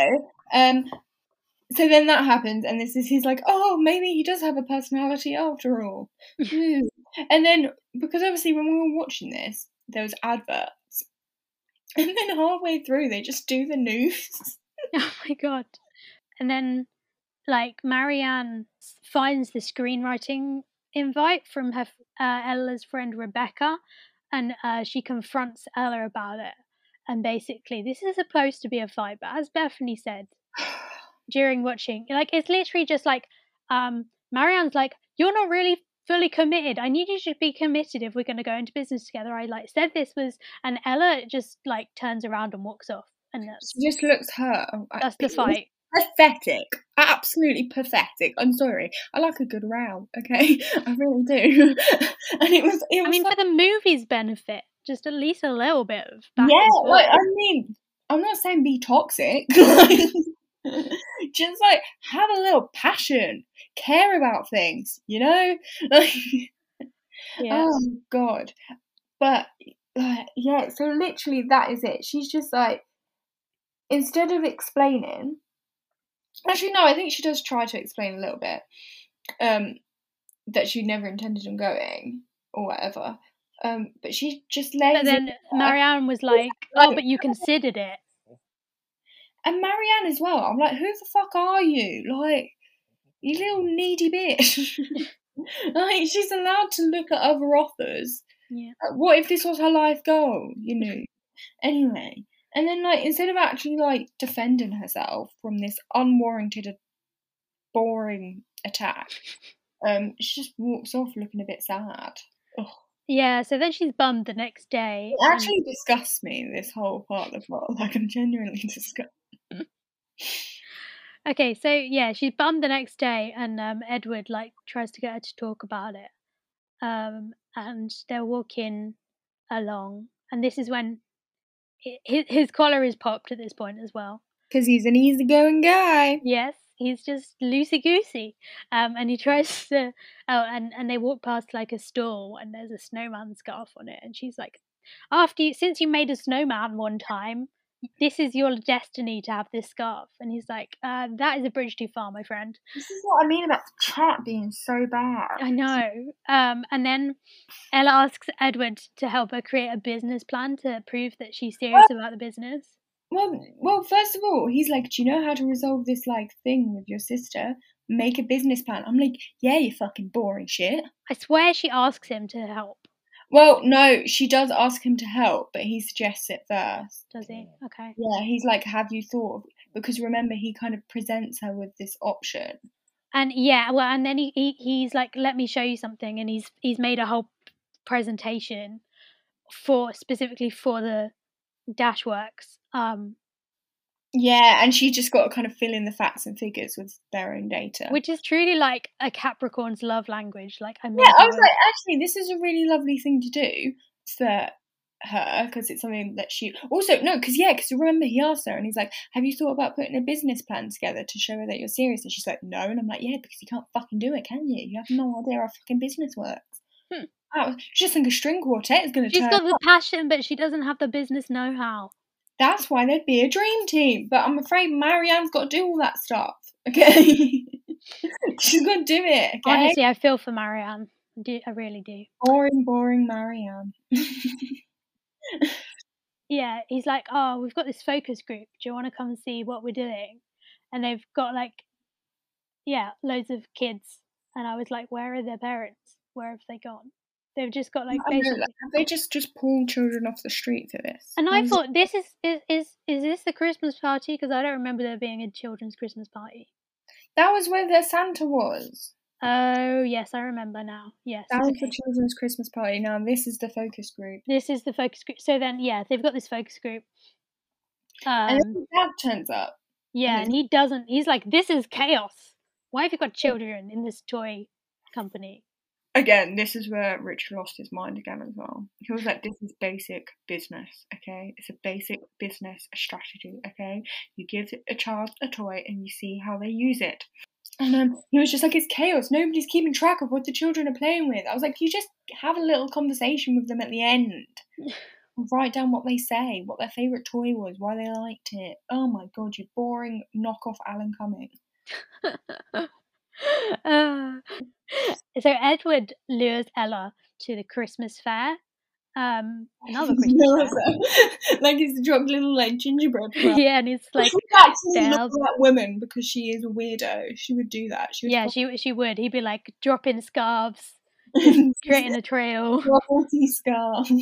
so then that happens, and he's like, oh, maybe he does have a personality after all. And then, because obviously when we were watching this, there was adverts. And then halfway through, they just do the news. Oh my god. And then, like, Marianne finds the screenwriting invite from her Ella's friend Rebecca, and she confronts Ella about it. And basically, this is supposed to be a fight, but as Bethany said during watching, like, it's literally just like, Marianne's like, "You're not really fully committed. I need you to be committed if we're going to go into business together. I said this was," and Ella just like turns around and walks off, and she just looks her. That's the fight. Pathetic, absolutely pathetic. I'm sorry. I like a good row, okay? I really do. And it was. I mean, for the movie's benefit, just at least a little bit of. Like, I mean, I'm not saying be toxic. Just like have a little passion, care about things, you know. Like, yeah. Oh god. But yeah, so literally that is it. She's just like, instead of explaining, actually no, I think she does try to explain a little bit, that she never intended on going or whatever. But she just lays. But then Marianne was like, "Oh, but you considered it." And Marianne as well. I'm like, who the fuck are you? Like, you little needy bitch. Like, she's allowed to look at other offers. Yeah. What if this was her life goal? You know. Anyway, and then like instead of actually like defending herself from this unwarranted, boring attack, she just walks off looking a bit sad. Ugh. Yeah, so then she's bummed the next day. It actually disgusts me, this whole part of the plot. Like, I'm genuinely disgusted. Okay, so yeah, she's bummed the next day, and Edward like tries to get her to talk about it. And they're walking along, and this is when his collar is popped at this point as well. Because he's an easygoing guy. Yes, he's just loosey-goosey. And he tries to... Oh, and they walk past, like, a stall, and there's a snowman scarf on it, and she's like, since you made a snowman one time, this is your destiny to have this scarf. And he's like, that is a bridge too far, my friend. This is what I mean about the chat being so bad. I know. And then Ella asks Edward to help her create a business plan to prove that she's serious about the business. Well, first of all, he's like, do you know how to resolve this, like, thing with your sister? Make a business plan. I'm like, yeah, you fucking boring shit. I swear she asks him to help. Well, no, she does ask him to help, but he suggests it first. Does he? Okay. Yeah, he's like, have you thought of... Because remember, he kind of presents her with this option. And yeah, well, and then he's like, let me show you something. And he's made a whole presentation specifically for the Dashworks. Yeah, and she just got to kind of fill in the facts and figures with their own data. Which is truly like a Capricorn's love language. Like, I was like, actually, this is a really lovely thing to do for her, because it's something that she... Also, no, because remember, he asked her, and he's like, have you thought about putting a business plan together to show her that you're serious? And she's like, no. And I'm like, yeah, because you can't fucking do it, can you? You have no idea how fucking business works. She just think a string quartet is going to turn She's got the passion, but she doesn't have the business know-how. That's why there'd be a dream team. But I'm afraid Marianne's got to do all that stuff. Okay? She's got to do it. Okay? Honestly, I feel for Marianne. I really do. Boring Marianne. Yeah, he's like, oh, we've got this focus group. Do you want to come and see what we're doing? And they've got loads of kids. And I was like, where are their parents? Where have they gone? They've just got basically... Have they just pulled children off the street for this? And I thought, is this the Christmas party? Because I don't remember there being a children's Christmas party. That was where the Santa was. Oh, yes, I remember now. Yes. That was the children's Christmas party. Now, this is the focus group. This is the focus group. So then, yeah, they've got this focus group. And then his dad turns up. Yeah, and he doesn't... He's like, this is chaos. Why have you got children in this toy company? Again, this is where Richard lost his mind again as well. He was like, this is basic business, okay? It's a basic business strategy, okay? You give a child a toy and you see how they use it. And he was just like, it's chaos. Nobody's keeping track of what the children are playing with. I was like, you just have a little conversation with them at the end. Write down what they say, what their favourite toy was, why they liked it. Oh my God, you boring knockoff Alan Cumming. So Edward lures Ella to the Christmas fair. Another Christmas fair. Like he's dropped little gingerbread. Yeah, and it's like that woman, because she is a weirdo. She would do that. She would. He'd be like dropping scarves, creating a trail. Novelty scarves.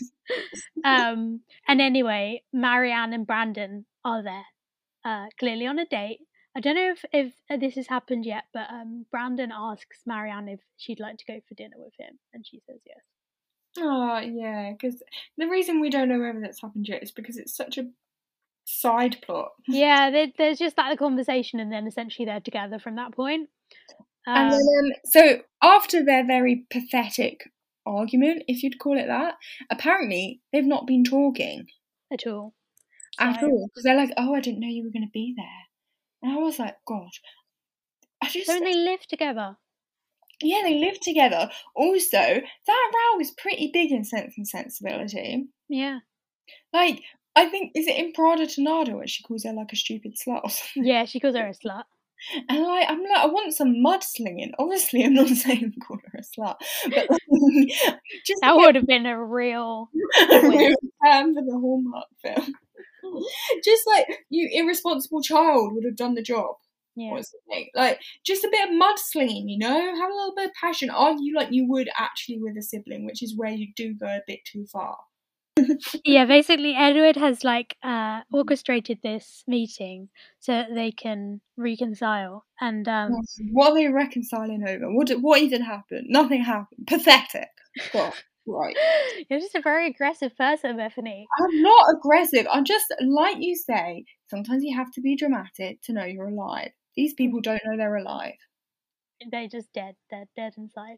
And anyway, Marianne and Brandon are there, clearly on a date. I don't know if this has happened yet, but Brandon asks Marianne if she'd like to go for dinner with him, and she says yes. Oh, yeah, because the reason we don't know whether that's happened yet is because it's such a side plot. Yeah, there's just that conversation, and then essentially they're together from that point. And then, so after their very pathetic argument, if you'd call it that, apparently they've not been talking. At all. At all. Because they're like, oh, I didn't know you were going to be there. And I was like, God. Don't they live together? Yeah, they live together. Also, that row is pretty big in Sense and Sensibility. Yeah. Like, I think, is it in Prada Tornado where she calls her like a stupid slut? Yeah, she calls her a slut. And I'm like, I want some mudslinging. Obviously, I'm not saying call her a slut, but just that would have been a real term for the Hallmark film. Just like you, irresponsible child would have done the job. Yeah. Like just a bit of mudslinging, you know, have a little bit of passion. Argue like you would actually with a sibling, which is where you do go a bit too far. Yeah, basically Edward has orchestrated this meeting so that they can reconcile. And what are they reconciling over? What even happened? Nothing happened. Pathetic. God, right. You're just a very aggressive person, Bethany. I'm not aggressive. I'm just, like you say, sometimes you have to be dramatic to know you're alive. These people don't know they're alive. They're just dead. They're dead inside.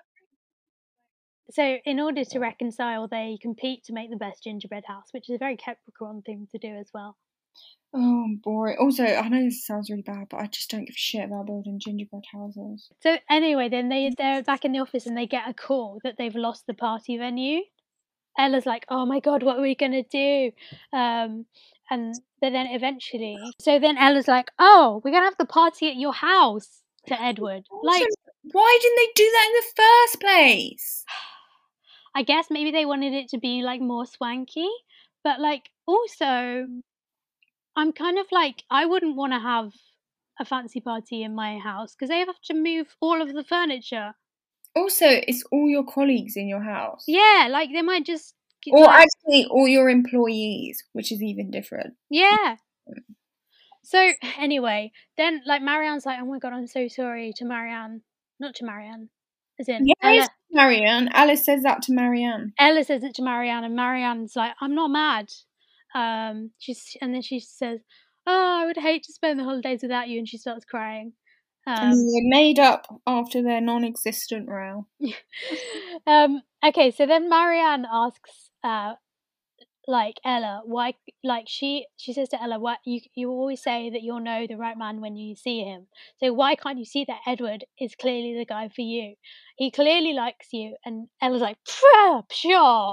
So in order to reconcile, they compete to make the best gingerbread house, which is a very Capricorn thing to do as well. Oh, boring. Also, I know this sounds really bad, but I just don't give a shit about building gingerbread houses. So anyway, then they're back in the office and they get a call that they've lost the party venue. Ella's like, oh my God, what are we going to do? but then eventually, so then Ella's like, oh, we're gonna have the party at your house to Edward. Also, why didn't they do that in the first place? I guess maybe they wanted it to be like more swanky, but like also, I'm kind of like, I wouldn't want to have a fancy party in my house because they have to move all of the furniture. Also, it's all your colleagues in your house. Yeah, like they might just. Or actually, all your employees, which is even different. Yeah. So anyway, then like Marianne's like, oh my god, I'm so sorry to Marianne. Not to Marianne. As in Ella. It's Marianne. Alice says that to Marianne. Ella says it to Marianne, and Marianne's like, I'm not mad. And then she says, oh, I would hate to spend the holidays without you, and she starts crying. And they made up after their non-existent row. Okay, so then Marianne asks like Ella, why, like she says to Ella, why you always say that you'll know the right man when you see him, so why can't you see that Edward is clearly the guy for you? He clearly likes you. And Ella's like, sure.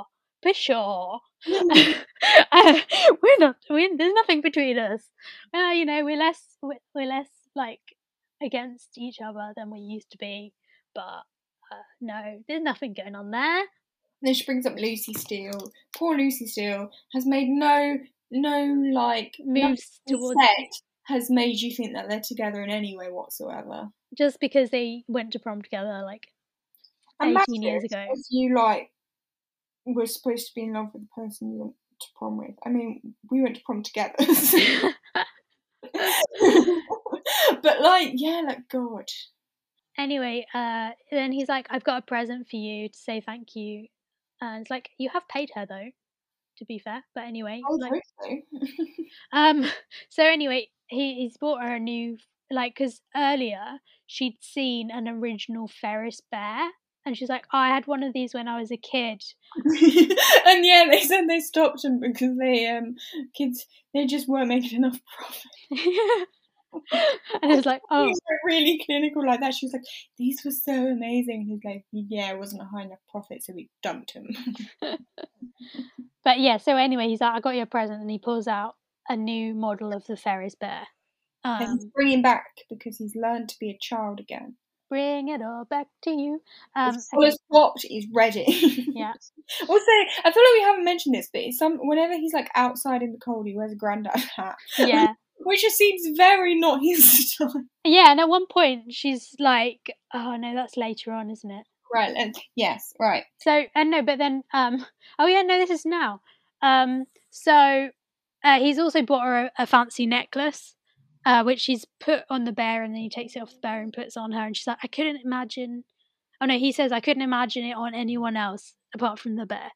There's nothing between us. You know, we're less like against each other than we used to be, but no, there's nothing going on there. Then she brings up Lucy Steele. Poor Lucy Steele has made no like moves towards has made you think that they're together in any way whatsoever. Just because they went to prom together like 18 years ago. If you like were supposed to be in love with the person you went to prom with. I mean, we went to prom together. But like, yeah, like God. Anyway, then he's like, I've got a present for you to say thank you. And it's like, you have paid her though, to be fair. But anyway, so anyway, he's bought her a new, like, because earlier she'd seen an original Ferris bear, and she's like, oh, I had one of these when I was a kid. And yeah, they said they stopped them because they just weren't making enough profit. And it was like, oh, he was like really clinical like that. She was like, these were so amazing. He's like, yeah, it wasn't a high enough profit, so we dumped him. But yeah, so anyway, he's like, I got you a present, and he pulls out a new model of the Ferris bear. And he's bringing back because he's learned to be a child again. Bring it all back to you. As popped, he's ready. Yeah. Also, I feel like we haven't mentioned this, but whenever he's like outside in the cold, he wears a granddad hat. Yeah. Which just seems very not his style. Yeah, and at one point she's like, oh no, that's later on, isn't it? Right, and yes, right. So, and no, but then, oh yeah, no, this is now. So he's also bought her a fancy necklace, which he's put on the bear, and then he takes it off the bear and puts it on her, and she's like, I couldn't imagine. Oh no, he says, I couldn't imagine it on anyone else apart from the bear.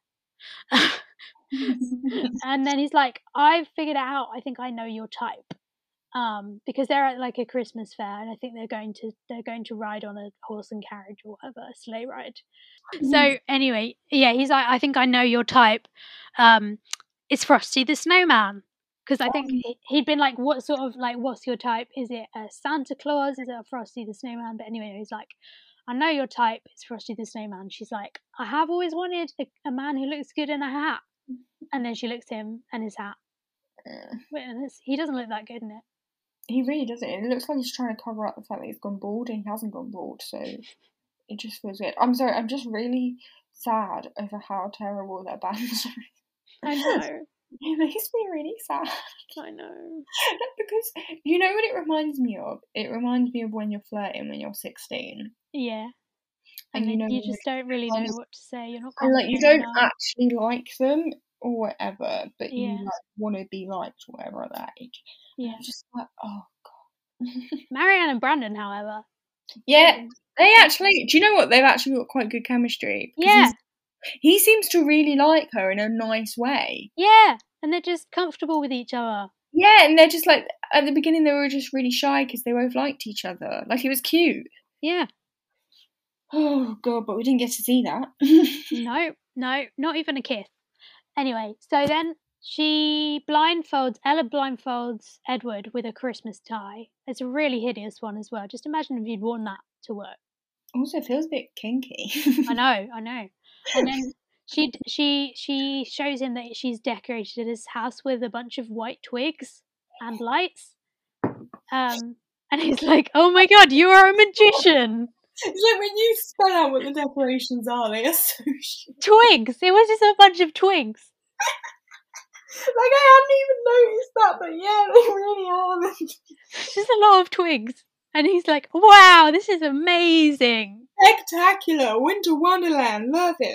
And then he's like, I've figured it out. I think I know your type. Because they're at like a Christmas fair, and I think they're going to ride on a horse and carriage or whatever, a sleigh ride. So anyway, yeah, he's like, I think I know your type. It's Frosty the Snowman. Because I think he'd been like, what's your type? Is it a Santa Claus? Is it a Frosty the Snowman? But anyway, he's like, I know your type. It's Frosty the Snowman. She's like, I have always wanted a man who looks good in a hat. And then she looks at him and his hat. He doesn't look that good in it. He really doesn't. It looks like he's trying to cover up the fact that he's gone bald, and he hasn't gone bald, so it just feels weird. I'm sorry, I'm just really sad over how terrible their bands are. I know. It makes me really sad. I know. Because, you know what it reminds me of? It reminds me of when you're flirting when you're 16. Yeah. And then you just don't really know what to say. You're not confident. And like, you don't actually like them or whatever, but you like want to be liked or whatever at that age. Yeah. I'm just like, oh God. Marianne and Brandon, however. Yeah, they actually, do you know what? They've actually got quite good chemistry. Yeah. He seems to really like her in a nice way. Yeah, and they're just comfortable with each other. Yeah, and they're just like, at the beginning they were just really shy because they both liked each other. Like, it was cute. Yeah. Oh God, but we didn't get to see that. No, not even a kiss. Anyway, so then Ella blindfolds Edward with a Christmas tie. It's a really hideous one as well. Just imagine if you'd worn that to work. Also, it feels a bit kinky. I know. And then She shows him that she's decorated his house with a bunch of white twigs and lights. And he's like, "Oh my god, you are a magician!" It's like when you spell out what the decorations are, they are so shit. Twigs. It was just a bunch of twigs. Like, I hadn't even noticed that, but yeah, they really are. Just a lot of twigs. And he's like, "Wow, this is amazing." Spectacular. Winter Wonderland. Love it.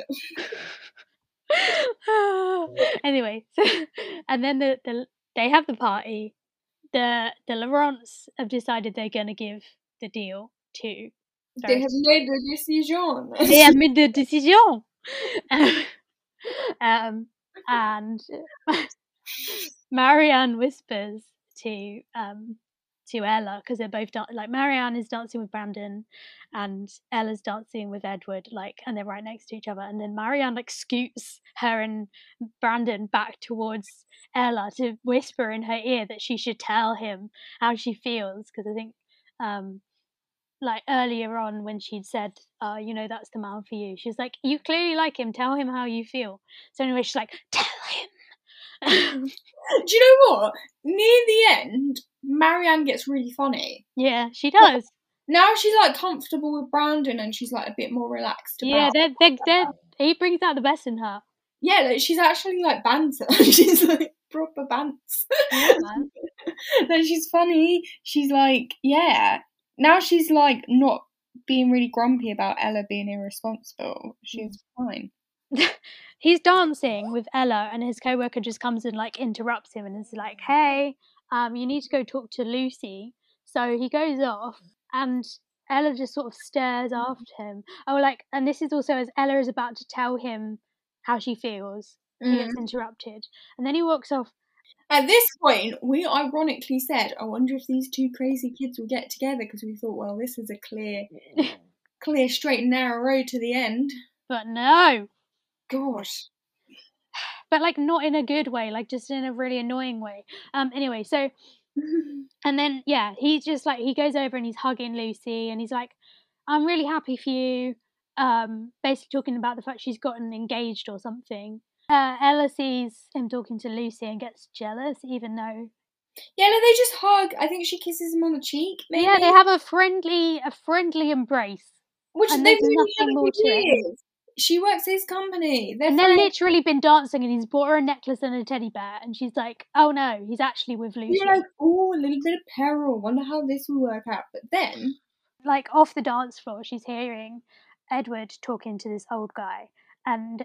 Anyway, so, and then they have the party. The Laurents have decided they're going to give the deal to... They have made the decision. They have made the decision. And Marianne whispers to Ella, because they're both like, Marianne is dancing with Brandon and Ella's dancing with Edward, like, and they're right next to each other, and then Marianne like scoots her and Brandon back towards Ella to whisper in her ear that she should tell him how she feels, because I think like earlier on when she'd said, you know, that's the man for you, she's like, you clearly like him, tell him how you feel. So anyway, she's like, tell him. Do you know what? Near the end, Marianne gets really funny. Yeah, she does. Now she's like comfortable with Brandon and she's like a bit more relaxed about he brings out the best in her. Yeah, like, she's actually like banter. She's like proper bants. Yeah, man. Then she's funny. She's like, yeah. Now she's like not being really grumpy about Ella being irresponsible. She's fine. He's dancing with Ella and his co-worker just comes and like interrupts him and is like, hey, you need to go talk to Lucy. So he goes off and Ella just sort of stares after him. And this is also as Ella is about to tell him how she feels. He gets interrupted. And then he walks off. At this point, we ironically said, I wonder if these two crazy kids will get together, because we thought, well, this is a clear, straight and narrow road to the end. But no. Gosh. But like not in a good way, like just in a really annoying way. Anyway, so and then yeah, he's just like, he goes over and he's hugging Lucy and he's like, I'm really happy for you. Basically talking about the fact she's gotten engaged or something. Ella sees him talking to Lucy and gets jealous, even though... Yeah, no, they just hug. I think she kisses him on the cheek, maybe. Yeah, they have a friendly embrace. Which and they've there's nothing more to it. She works at his company. They've literally been dancing and he's bought her a necklace and a teddy bear and she's like, oh no, he's actually with Lucy. You're like, oh, a little bit of peril. Wonder how this will work out. But then... like off the dance floor, she's hearing Edward talking to this old guy and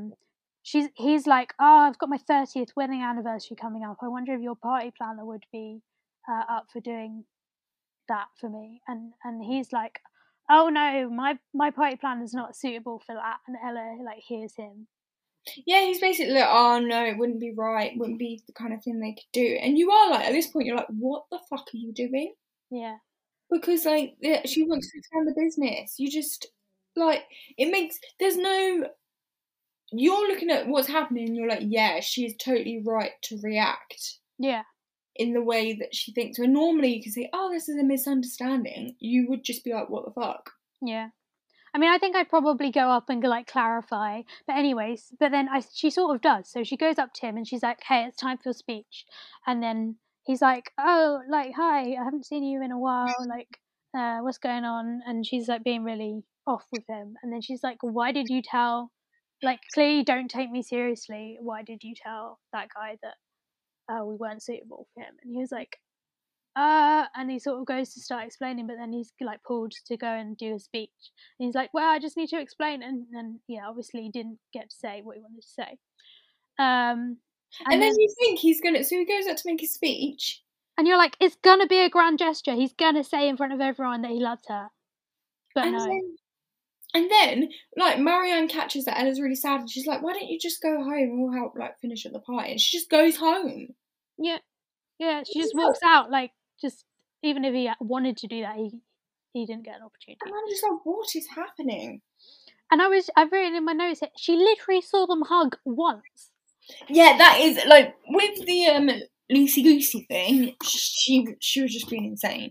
he's like, oh, I've got my 30th wedding anniversary coming up. I wonder if your party planner would be up for doing that for me. And he's like, oh no, my party planner's not suitable for that. And Ella like hears him. Yeah, he's basically like, oh no, it wouldn't be right. It wouldn't be the kind of thing they could do. And you are like, at this point, you're like, what the fuck are you doing? Yeah. Because like, she wants to expand the business. You just like, it makes, there's no... You're looking at what's happening and you're like, yeah, she is totally right to react. Yeah. In the way that she thinks. When normally you can say, oh, this is a misunderstanding. You would just be like, what the fuck? Yeah. I mean, I think I'd probably go up and like clarify. But anyways, but then she sort of does. So she goes up to him and she's like, hey, it's time for your speech. And then he's like, oh, like, hi, I haven't seen you in a while. Like, what's going on? And she's like being really off with him. And then she's like, why did you tell... Like, clearly don't take me seriously. Why did you tell that guy that we weren't suitable for him? And he was like, and he sort of goes to start explaining, but then he's like pulled to go and do a speech. And he's like, well, I just need to explain. And then, yeah, obviously he didn't get to say what he wanted to say. And then you think he's going to, so he goes up to make a speech. And you're like, it's going to be a grand gesture. He's going to say in front of everyone that he loves her. But no. And then, like, Marianne catches that Ella's really sad and she's like, why don't you just go home and we'll help, like, finish at the party? And she just goes home. Yeah. Yeah, she just walks out, like, just, even if he wanted to do that, he didn't get an opportunity. And I'm just like, what is happening? And I've written in my notes that she literally saw them hug once. Yeah, that is, like, with the Lucy Goosey thing, she was just being insane.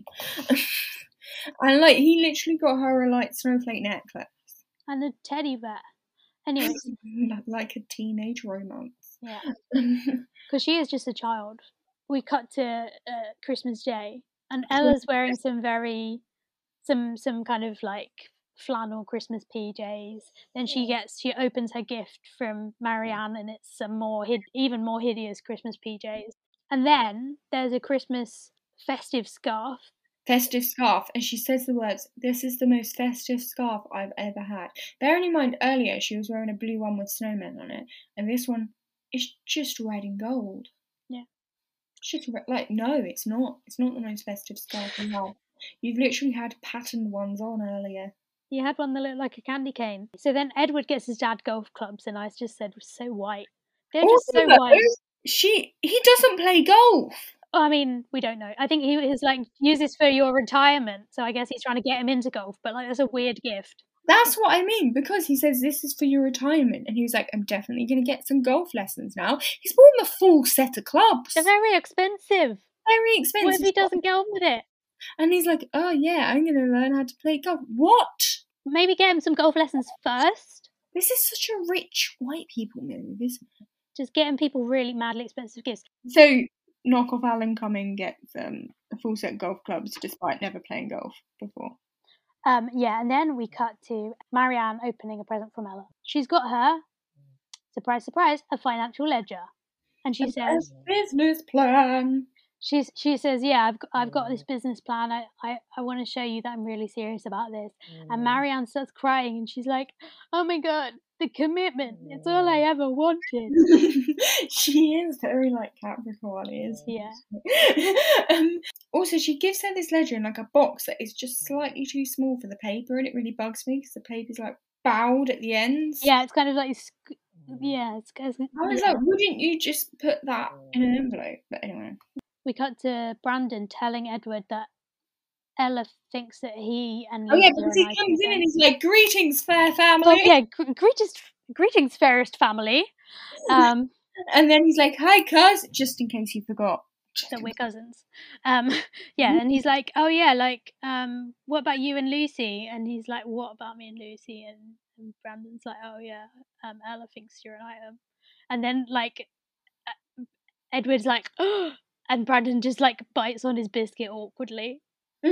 And, like, he literally got her a, like, snowflake necklace. And a teddy bear. Anyway, like a teenage romance. yeah, because she is just a child. We cut to Christmas Day, and Ella's wearing some kind of like flannel Christmas PJs. Then she opens her gift from Marianne, and it's some even more hideous Christmas PJs. And then there's a Christmas festive scarf. Festive scarf, and she says the words, "This is the most festive scarf I've ever had." Bearing in mind earlier she was wearing a blue one with snowmen on it, and this one is just red and gold. Yeah. It's just like, no, it's not. It's not the most festive scarf you have. You've literally had patterned ones on earlier. You had one that looked like a candy cane. So then Edward gets his dad golf clubs, and I just said, so white. They're just so white. He doesn't play golf. Oh, I mean, we don't know. I think he was like, use this for your retirement. So I guess he's trying to get him into golf, but like, that's a weird gift. That's what I mean, because he says this is for your retirement, and he was like, I'm definitely going to get some golf lessons now. He's bought him a full set of clubs. They're very expensive. Very expensive. What if he doesn't get on with it? And he's like, oh yeah, I'm going to learn how to play golf. What? Maybe get him some golf lessons first. This is such a rich white people move, isn't it? Just getting people really madly expensive gifts. So, knock off Alan Cumming gets a full set of golf clubs despite never playing golf before. Yeah, and then we cut to Marianne opening a present from Ella. She's got her, surprise, surprise, a financial ledger. And she says, business plan. She says, yeah, I've got this business plan. I want to show you that I'm really serious about this. And Marianne starts crying, and she's like, oh my god, the commitment, it's all I ever wanted. She is very like Capricorn, is. Yeah. Also, she gives her this ledger in like a box that is just slightly too small for the paper, and it really bugs me because the paper's like bowed at the ends. Yeah, it's kind of like, yeah, it's. I was like, wouldn't you just put that in an envelope? But anyway. We cut to Brandon telling Edward that Ella thinks that he and Lucy because he comes in and he's like, greetings, fair family. Oh yeah, greetings, fairest family. And then he's like, hi, cuz, just in case you forgot. That we're cousins. Yeah, and he's like, oh yeah, like, what about you and Lucy? And he's like, what about me and Lucy? And Brandon's like, oh yeah, Ella thinks you're an item. And then like, Edward's like, oh, and Brandon just like bites on his biscuit awkwardly. So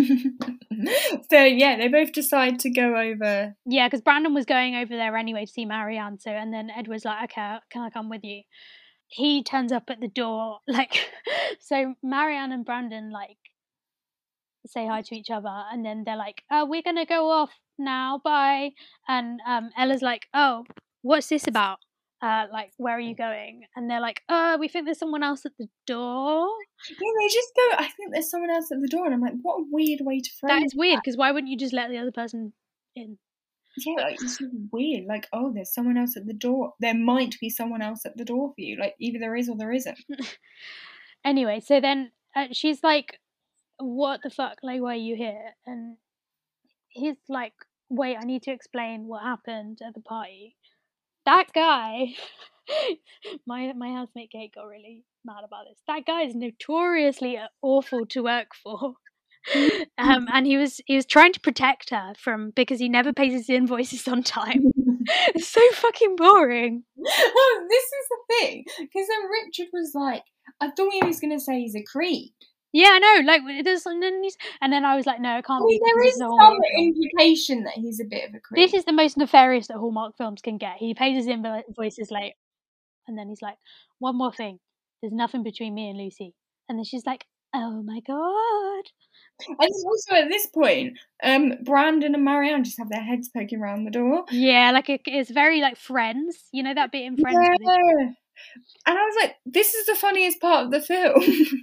yeah, they both decide to go over. Yeah, because Brandon was going over there anyway to see Marianne. So, and then Edward's like, okay, can I come with you? He turns up at the door, like, so Marianne and Brandon like say hi to each other, and then they're like, oh, we're gonna go off now, bye. And Ella's like, oh, what's this about? Like, where are you going? And they're like, we think there's someone else at the door. Yeah, they just go, I think there's someone else at the door. And I'm like, what a weird way to frame that. Is weird, because why wouldn't you just let the other person in? Yeah, like, it's weird. Like, oh, there's someone else at the door. There might be someone else at the door for you. Like, either there is or there isn't. Anyway, so then she's like, what the fuck? Like, why are you here? And he's like, wait, I need to explain what happened at the party. That guy, my housemate Kate got really mad about this. That guy is notoriously awful to work for. And he was trying to protect her because he never pays his invoices on time. It's so fucking boring. Well, this is the thing, because then Richard was like, I thought he was gonna say he's a creep. Yeah, I know. Like, and then I was like, no, it can't be. There is some implication that he's a bit of a creep. This is the most nefarious that Hallmark films can get. He pays his invoices late, and then he's like, one more thing. There's nothing between me and Lucy. And then she's like, oh my god. And also at this point, Brandon and Marianne just have their heads poking around the door. Yeah, like it's very like Friends. You know that bit in Friends? Yeah. And I was like, this is the funniest part of the film.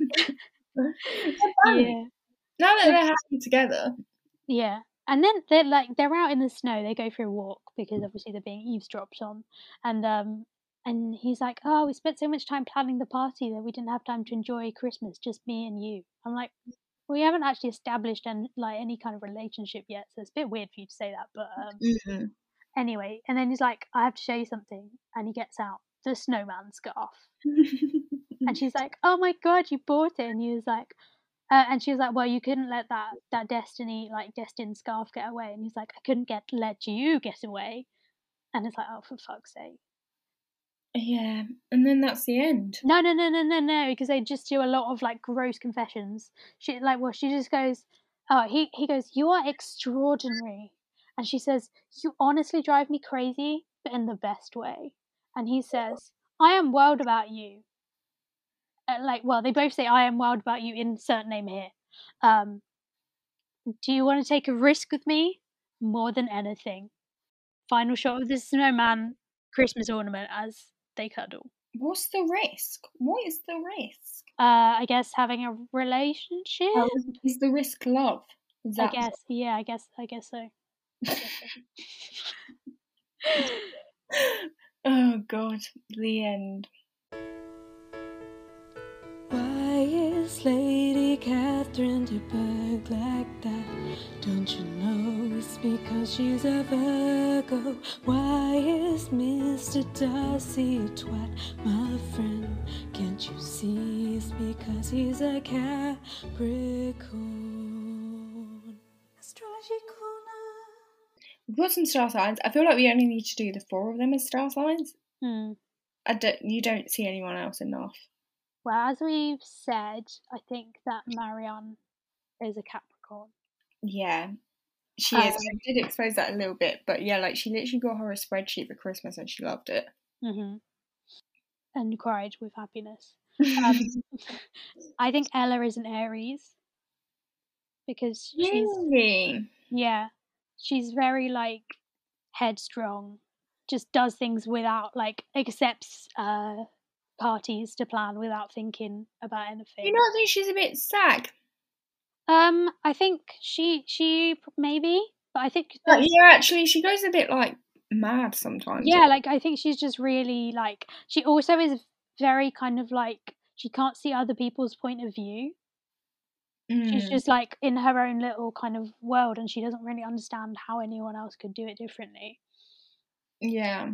Yeah. Now that they're happy together. Yeah. And then they're out in the snow. They go for a walk because obviously they're being eavesdropped on. And he's like, oh, we spent so much time planning the party that we didn't have time to enjoy Christmas, just me and you. I'm like, we haven't actually established any kind of relationship yet, so it's a bit weird for you to say that. But anyway, and then he's like, I have to show you something, and he gets out the snowman scarf. And she's like, oh my god, you bought it. And he was like, and she was like, well, you couldn't let that destined scarf get away. And he's like, I couldn't let you get away. And it's like, oh, for fuck's sake. Yeah, and then that's the end. No, because they just do a lot of like gross confessions. She just goes, oh, he goes, you are extraordinary, and she says, you honestly drive me crazy, but in the best way. And he says, I am wild about you. They both say I am wild about you. Insert name here. Do you want to take a risk with me? More than anything. Final shot of the snowman Christmas ornament as they cuddle. What's the risk? What is the risk? I guess having a relationship. Is the risk love? I guess so. Oh God, the end. Why is Lady Catherine de Bourgh like that? Don't you know it's because she's a Virgo? Why is Mr. Darcy a twat, my friend? Can't you see it's because he's a Capricorn? Astrology Corner. We've got some star signs. I feel like we only need to do the 4 of them as star signs. You don't see anyone else enough. Well, as we've said, I think that Marianne is a Capricorn. Yeah, she is. I did expose that a little bit, but yeah, like she literally got her a spreadsheet for Christmas and she loved it. And cried with happiness. I think Ella is an Aries because she's very like headstrong, just does things without accepts parties to plan without thinking about anything. You not think she's a bit sag? I think she maybe, but I think actually she goes a bit like mad sometimes. Yeah, I think she's just really she also is very kind of she can't see other people's point of view. She's just in her own little kind of world, and she doesn't really understand how anyone else could do it differently. Yeah.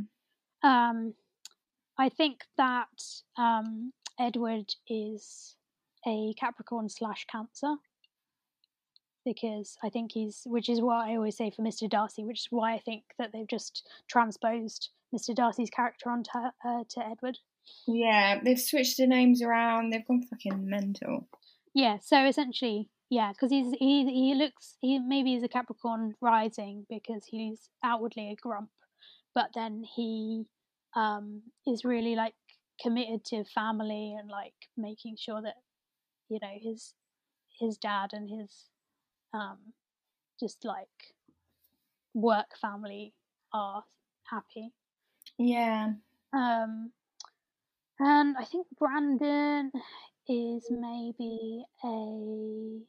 I think that Edward is a Capricorn / Cancer, because I think which is what I always say for Mr. Darcy, which is why I think that they've just transposed Mr. Darcy's character onto to Edward. Yeah, they've switched the names around. They've gone fucking mental. Yeah, so essentially, yeah, because he maybe is a Capricorn rising because he's outwardly a grump, but then he is really committed to family and making sure that his dad and his just work family are happy. Yeah. And I think Brandon is maybe a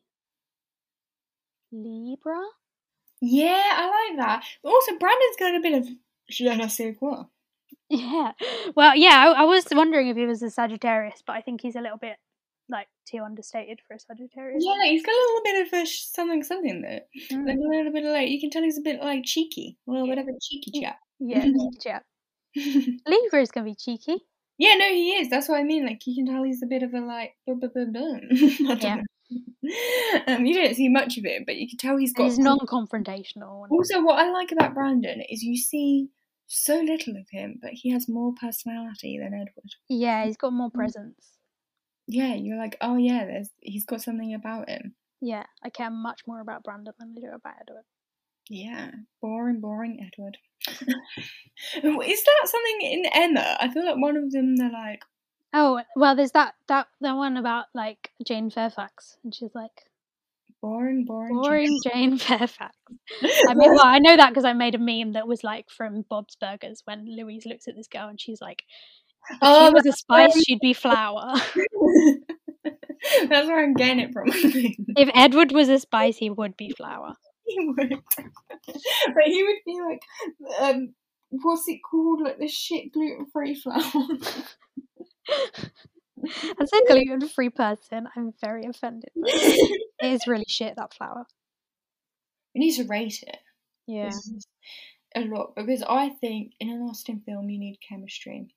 Libra. Yeah, I like that. But also, Brandon's got a bit of je ne sais quoi. Yeah. Well, yeah, I was wondering if he was a Sagittarius, but I think he's a little bit too understated for a Sagittarius. Yeah, he's got a little bit of a something there. Like a little bit of you can tell he's a bit cheeky, a little bit of a cheeky chap. Yeah, cheeky chap. Libra's gonna be cheeky. Yeah, no, he is. That's what I mean. You can tell he's a bit of a Yeah. You don't see much of it, but you can tell he's got. He's non-confrontational. Also, what I like about Brandon is you see so little of him, but he has more personality than Edward. Yeah, he's got more presence. Yeah, you're like, oh yeah, he's got something about him. Yeah, I care much more about Brandon than I do about Edward. Yeah, boring Edward. Is that something in Emma? I feel like one of them they're like. Oh well, there's that one about Jane Fairfax, and she's like. Boring Jane Fairfax. I know that because I made a meme that was from Bob's Burgers when Louise looks at this girl and she's like, if she was a spice, she'd be flour. That's where I'm getting it from. If Edward was a spice, he would be flour. He would. But he would be what's it called? The shit gluten-free flour. As a gluten-free person, I'm very offended. It is really shit, that flour. We need to rate it. Yeah. A lot, because I think in an Austen film you need chemistry.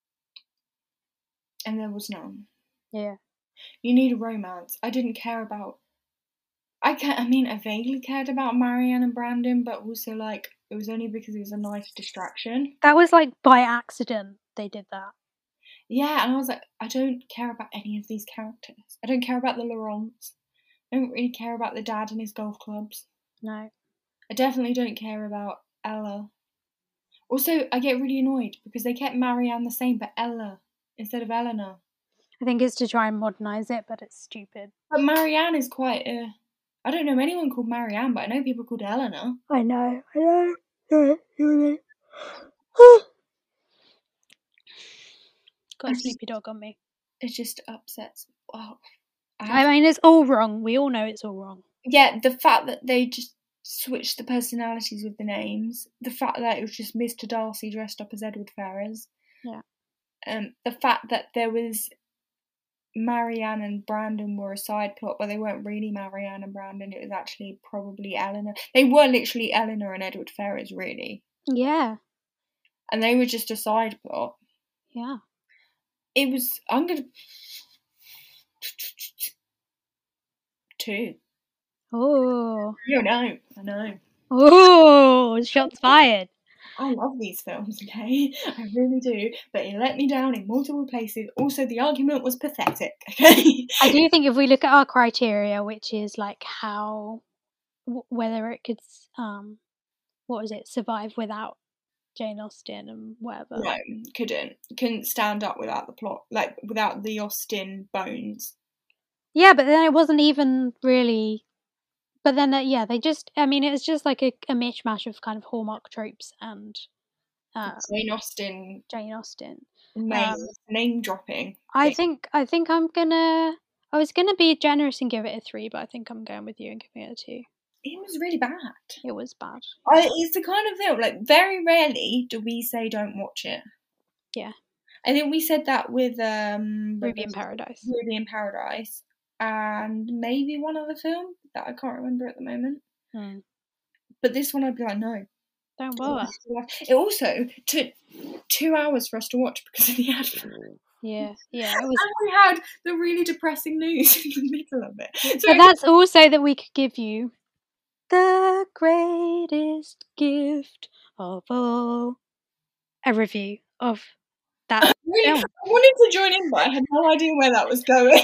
And there was none. Yeah. You need a romance. I didn't care about... I vaguely cared about Marianne and Brandon, but also, it was only because it was a nice distraction. That was like by accident they did that. Yeah, and I was like, I don't care about any of these characters. I don't care about the Laurents. I don't really care about the dad and his golf clubs. No. I definitely don't care about Ella. Also, I get really annoyed because they kept Marianne the same, but Ella instead of Eleanor. I think it's to try and modernise it, but it's stupid. But Marianne is quite a... I don't know anyone called Marianne, but I know people called Eleanor. I know. Got a sleepy dog on me. It just upsets... Oh, I mean, it's all wrong. We all know it's all wrong. Yeah, the fact that they just switched the personalities with the names. The fact that it was just Mr. Darcy dressed up as Edward Ferrars. Yeah. The fact that there was... Marianne and Brandon were a side plot, but they weren't really Marianne and Brandon. It was actually probably Eleanor. They were literally Eleanor and Edward Ferrars, really. Yeah. And they were just a side plot. Yeah. It was... I'm going to... 2. Oh. I know. Oh, shots fired. I love these films, okay? I really do. But it let me down in multiple places. Also, the argument was pathetic, okay? I do think if we look at our criteria, which is like how, whether it could, survive without Jane Austen and whatever. No, couldn't stand up without the plot, like without the Austen bones. Yeah, but then it wasn't even really. But then, they just. I mean, it was just like a mishmash of kind of Hallmark tropes and. Jane Austen. Name dropping. I think I'm gonna. I was gonna be generous and give it a 3, but I think I'm going with you and giving it a 2. It was really bad. It was bad. It's the kind of film, like, very rarely do we say don't watch it. Yeah. I think we said that with Ruby in Paradise. Ruby in Paradise. And maybe one other film that I can't remember at the moment. But this one I'd be like, no. Don't bother. It also took 2 hours for us to watch because of the advert. Yeah. It was... And we had the really depressing news in the middle of it. So but that's also that we could give you the greatest gift of all. A review of that film. I wanted to join in, but I had no idea where that was going.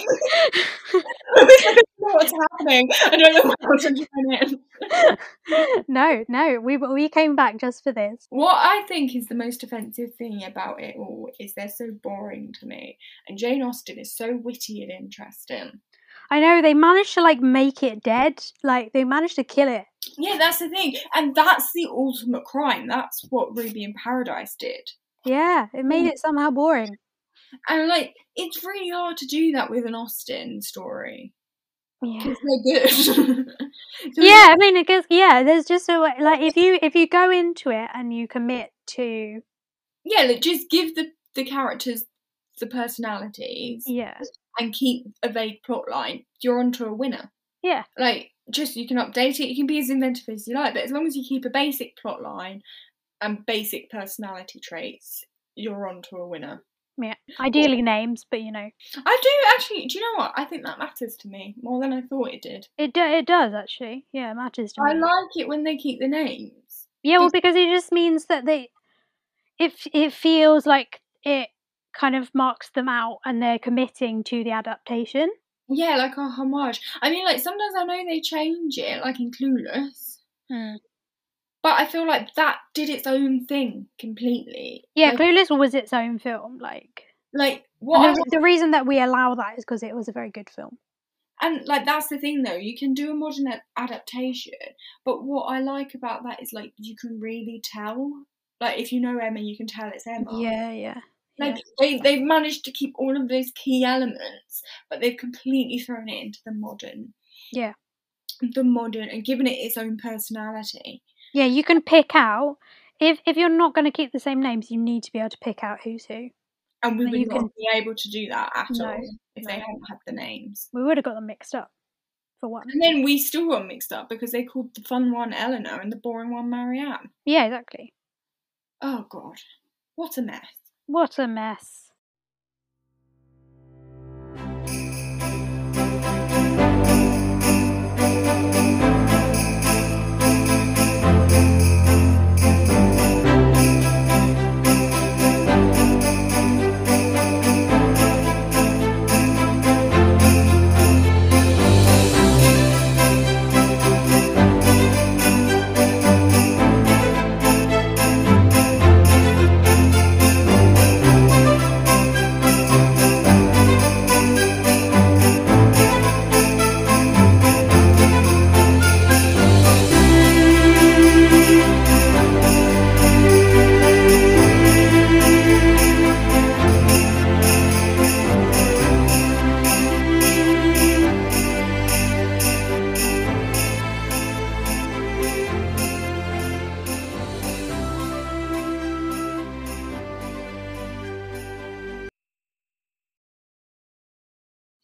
I don't know what's happening. I don't know how to join in. No, we came back just for this. What I think is the most offensive thing about it all is they're so boring to me, and Jane Austen is so witty and interesting. I know, they managed to like make it dead. Like they managed to kill it. Yeah, that's the thing, and that's the ultimate crime. That's what Ruby in Paradise did. Yeah, it made it somehow boring. And, like, it's really hard to do that with an Austen story. Yeah. Because they're good. Yeah, I mean, because, there's just a way, like, if you go into it and you commit to... Yeah, like, just give the characters the personalities. Yeah. And keep a vague plot line, you're onto a winner. Yeah. Like, just, you can update it, you can be as inventive as you like, but as long as you keep a basic plot line and basic personality traits, you're on to a winner. Yeah, ideally names, but you know. I do actually, do you know what? I think that matters to me more than I thought it did. It does actually, yeah, it matters to me. I like it when they keep the names. Yeah, well, because it just means that it feels like it kind of marks them out and they're committing to the adaptation. Yeah, like a homage. I mean, like, sometimes I know they change it, like in Clueless. But I feel like that did its own thing completely. Yeah, like, Clueless was its own film. Like what? The reason that we allow that is because it was a very good film. And like that's the thing, though. You can do a modern adaptation, but what I like about that is like you can really tell. Like if you know Emma, you can tell it's Emma. Yeah. Like they've managed to keep all of those key elements, but they've completely thrown it into the modern. Yeah. The modern and given it its own personality. Yeah, you can pick out if you're not going to keep the same names, you need to be able to pick out who's who. And we would not be able to do that at all if they hadn't had the names. We would have got them mixed up, for one. And then we still got mixed up because they called the fun one Eleanor and the boring one Marianne. Yeah, exactly. Oh God, what a mess! What a mess.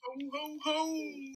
Ho, ho, ho.